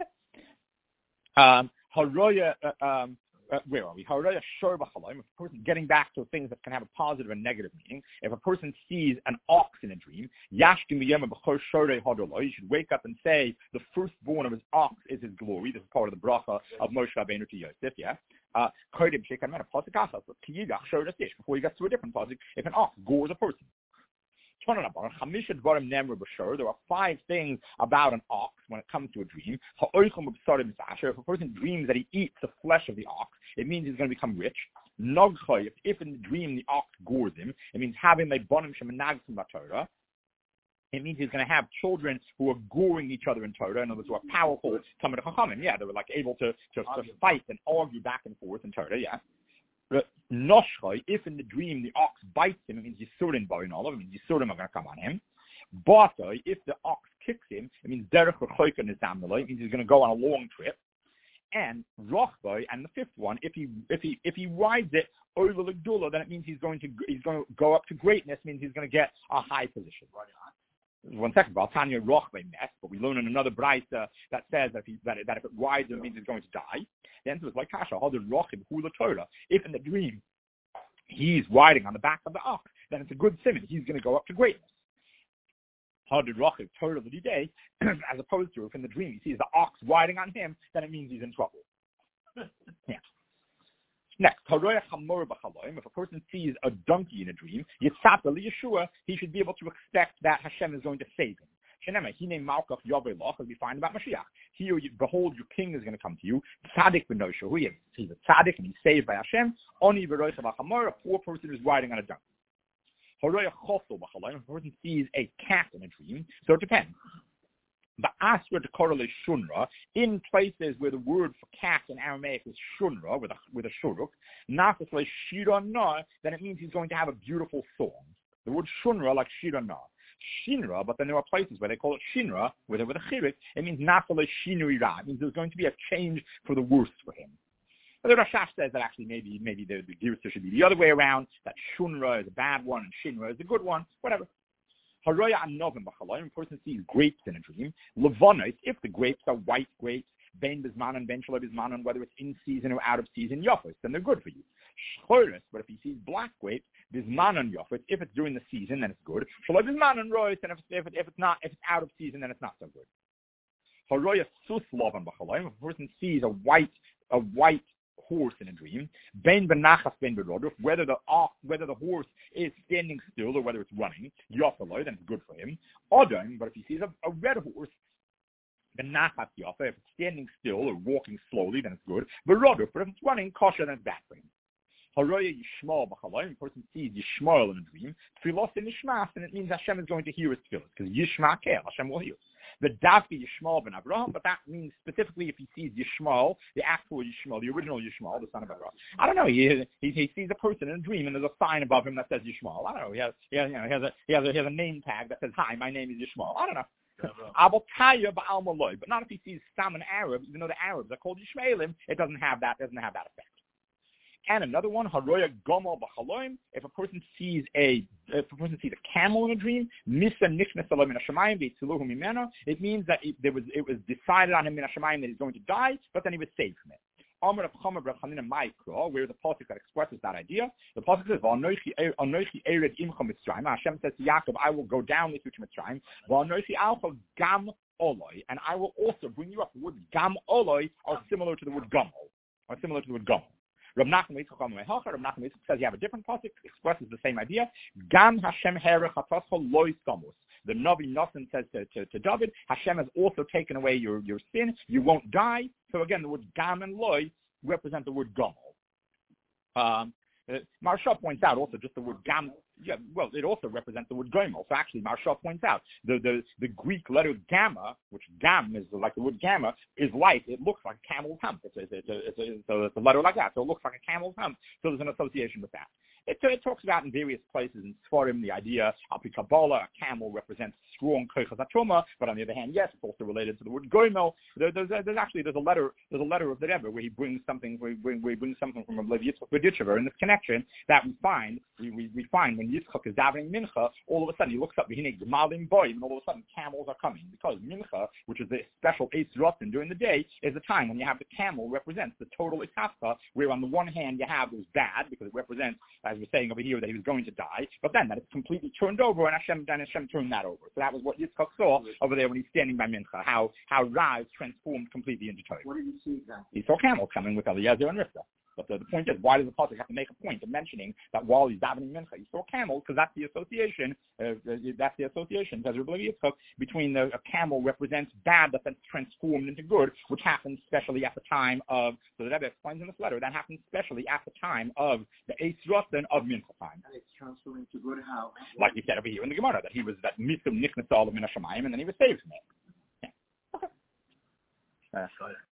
Um, Haroya. Uh, um, Uh, where are we? If a person, getting back to things that can have a positive and negative meaning, if a person sees an ox in a dream, you should wake up and say the firstborn of his ox is his glory. This is part of the bracha of Moshe Rabbeinu to Yosef, yeah? Uh, before you get to a different pasuk, if an ox gores a person. There are five things about an ox when it comes to a dream. If a person dreams that he eats the flesh of the ox, it means he's going to become rich. If in the dream the ox gores him, it means having a bonim shemanagsim Torah. It means he's going to have children who are goring each other in Torah, in other words, who are powerful. Talmid Chachamim, yeah, they were like able to, to, to fight and argue back and forth in Torah, yeah. Noshchai, if in the dream the ox bites him, it means Yisurim Barinolav, it means Yisurim are going to come on him. Batai, if the ox kicks him, it means Derech Rechoikan is Damnalai, it means he's going to go on a long trip. And Rochbai, and the fifth one, if he if he if he rides it over L'Gdula, then it means he's going to he's going to go up to greatness, means he's going to get a high position. One second, Tanya Rochbai mess, but we learn in another brisa that says that if he, that, that if it rides him, it means he's going to die. Then so it's like Kasha, how the Rochib Hula Torah. If in the dream he's riding on the back of the ox, then it's a good simon. He's going to go up to greatness. How did Rochib Torah the day, as opposed to if in the dream he sees the ox riding on him, then it means he's in trouble. Yeah. Next, if a person sees a donkey in a dream, Yeshua, he should be able to expect that Hashem is going to save him. As we find about Mashiach. Here, behold, your king is going to come to you. Tzaddik b'noshu. He is, he's a tzaddik and he's saved by Hashem. Oni v'roisav ha'chamor, a poor person is riding on a donkey. If a person sees a cat in a dream, so it depends. The asra to correlate shunra in places where the word for cat in Aramaic is shunra with a with a shuruk, not to say shirana, then it means he's going to have a beautiful song. The word shunra like shirana, shinra, but then there are places where they call it shinra with a with a chirik. It means not to say shinui ra. It means there's going to be a change for the worse for him. But the Rashash says that actually maybe maybe the the girsa should be the other way around. That shunra is a bad one and shinra is a good one. Whatever. Haroya and Novim B'chalayim, a person sees grapes in a dream. Levonis, if the grapes are white grapes, Ben Bismanon, Ben Shalom Bismanon, whether it's in season or out of season, Yofis, then they're good for you. Shchoris, but if he sees black grapes, Bismanon Yofis, if it's during the season, then it's good. Shalom Bismanon Rois, and if, if, it, if it's not, if it's out of season, then it's not so good. Haroya Sus Lovim B'chalayim, if a person sees a white, a white horse in a dream, ben benachas ben beroduf, whether the ox, whether the horse is standing still or whether it's running, yofaloi, then it's good for him. Odom, but if he sees a, a red horse, benachas yofa, if it's standing still or walking slowly, then it's good. Beroduf, but if it's running, kosher, then it's bad for him. Haroya Yishmael b'chaloim, a person sees Yishmael in a dream, tfilos in Yishmas, and it means Hashem is going to hear his tefillah, because Yishma kel, Hashem will hear. The Davki Yishmael ben Avraham, but that means specifically if he sees Yishmael, the actual Yishmael, the original Yishmael, the son of Avraham. I don't know, he, he, he sees a person in a dream, and there's a sign above him that says Yishmael. I don't know, he has, he has, you know, he has, a, he has, a, he has a name tag that says, hi, my name is Yishmael. I don't know. But not if he sees some an Arab, even though the Arabs are called Yishmaelim, it doesn't have that, doesn't have that effect. And another one, haroya gomel b'chaloim. If a person sees a, if a person sees a camel in a dream, misa nichnas alay min hashamayim ve'itziluhu mimena. It means that it, there was, it was decided on him min hashamayim that he's going to die, but then he was saved from it. Amar of Chama Rav Chanina Ma'ikra, where the pasuk that expresses that idea. The pasuk says, "V'anoichi anoichi ered imcha Mitzrayim." Hashem says to Yaakov, "I will go down with you to Mitzrayim." V'anoichi alcha gam oloi, and I will also bring you up. The words gam oloi are similar to the word gomel, are similar to the word gomel. Rav Nachman Rav Nachman says you have a different pasuk, expresses the same idea. Gam Hashem herech hatascho loy samos. The Navi Nassan says to, to, to David, Hashem has also taken away your, your sin. You won't die. So again, the words gam and loy represent the word gomel. Um, uh, Maharsha points out also just the word gam. Yeah, well, it also represents the word gomel. So actually, Maharsha points out the, the, the Greek letter gamma, which gam is like the word gamma, is like, it looks like a camel's hump. It's a, it's, a, it's, a, it's, a, it's a letter like that. So it looks like a camel's hump. So there's an association with that. It, it talks about in various places in Sfarim the idea, Alpi Kabbalah, a camel represents strong koichas hatruma, but on the other hand, yes, it's also related to the word goimel. There, there's, there's actually there's a letter there's a letter of the Rebbe where he brings something where he, where he brings something from Rav Yitzchak Berditchever in this connection that we find we, we, we find when Yitzchak is davening mincha, all of a sudden he looks up, gemalim boy, and all of a sudden camels are coming because mincha, which is the special Eitz Rotten during the day, is the time when you have the camel represents the total itafka, where on the one hand you have it was bad because it represents, as we're saying over here, that he was going to die, but then that it's completely turned over, and Hashem, then Hashem turned that over. So that was what Yitzchak saw over there when he's standing by Mincha, how how Ra is transformed completely into Torah. What did you see exactly? He saw camels coming with Eliezer and Rivka. But the, the point is, why does the pasuk have to make a point of mentioning that while he's davening Mincha, he saw camels? Because that's the association. Uh, that's the association, as Rabbi Yitzchak, between the a camel represents bad but then transformed into good, which happens especially at the time of. So the Rebbe explains in this letter that happens especially at the time of the Eitz Rotten of Mincha time. And it's transforming to good how? Like we said over here in the Gemara, that he was that mitzvah nichnas all of min hashamayim, and then he was saved from it. Yeah. Okay. Uh,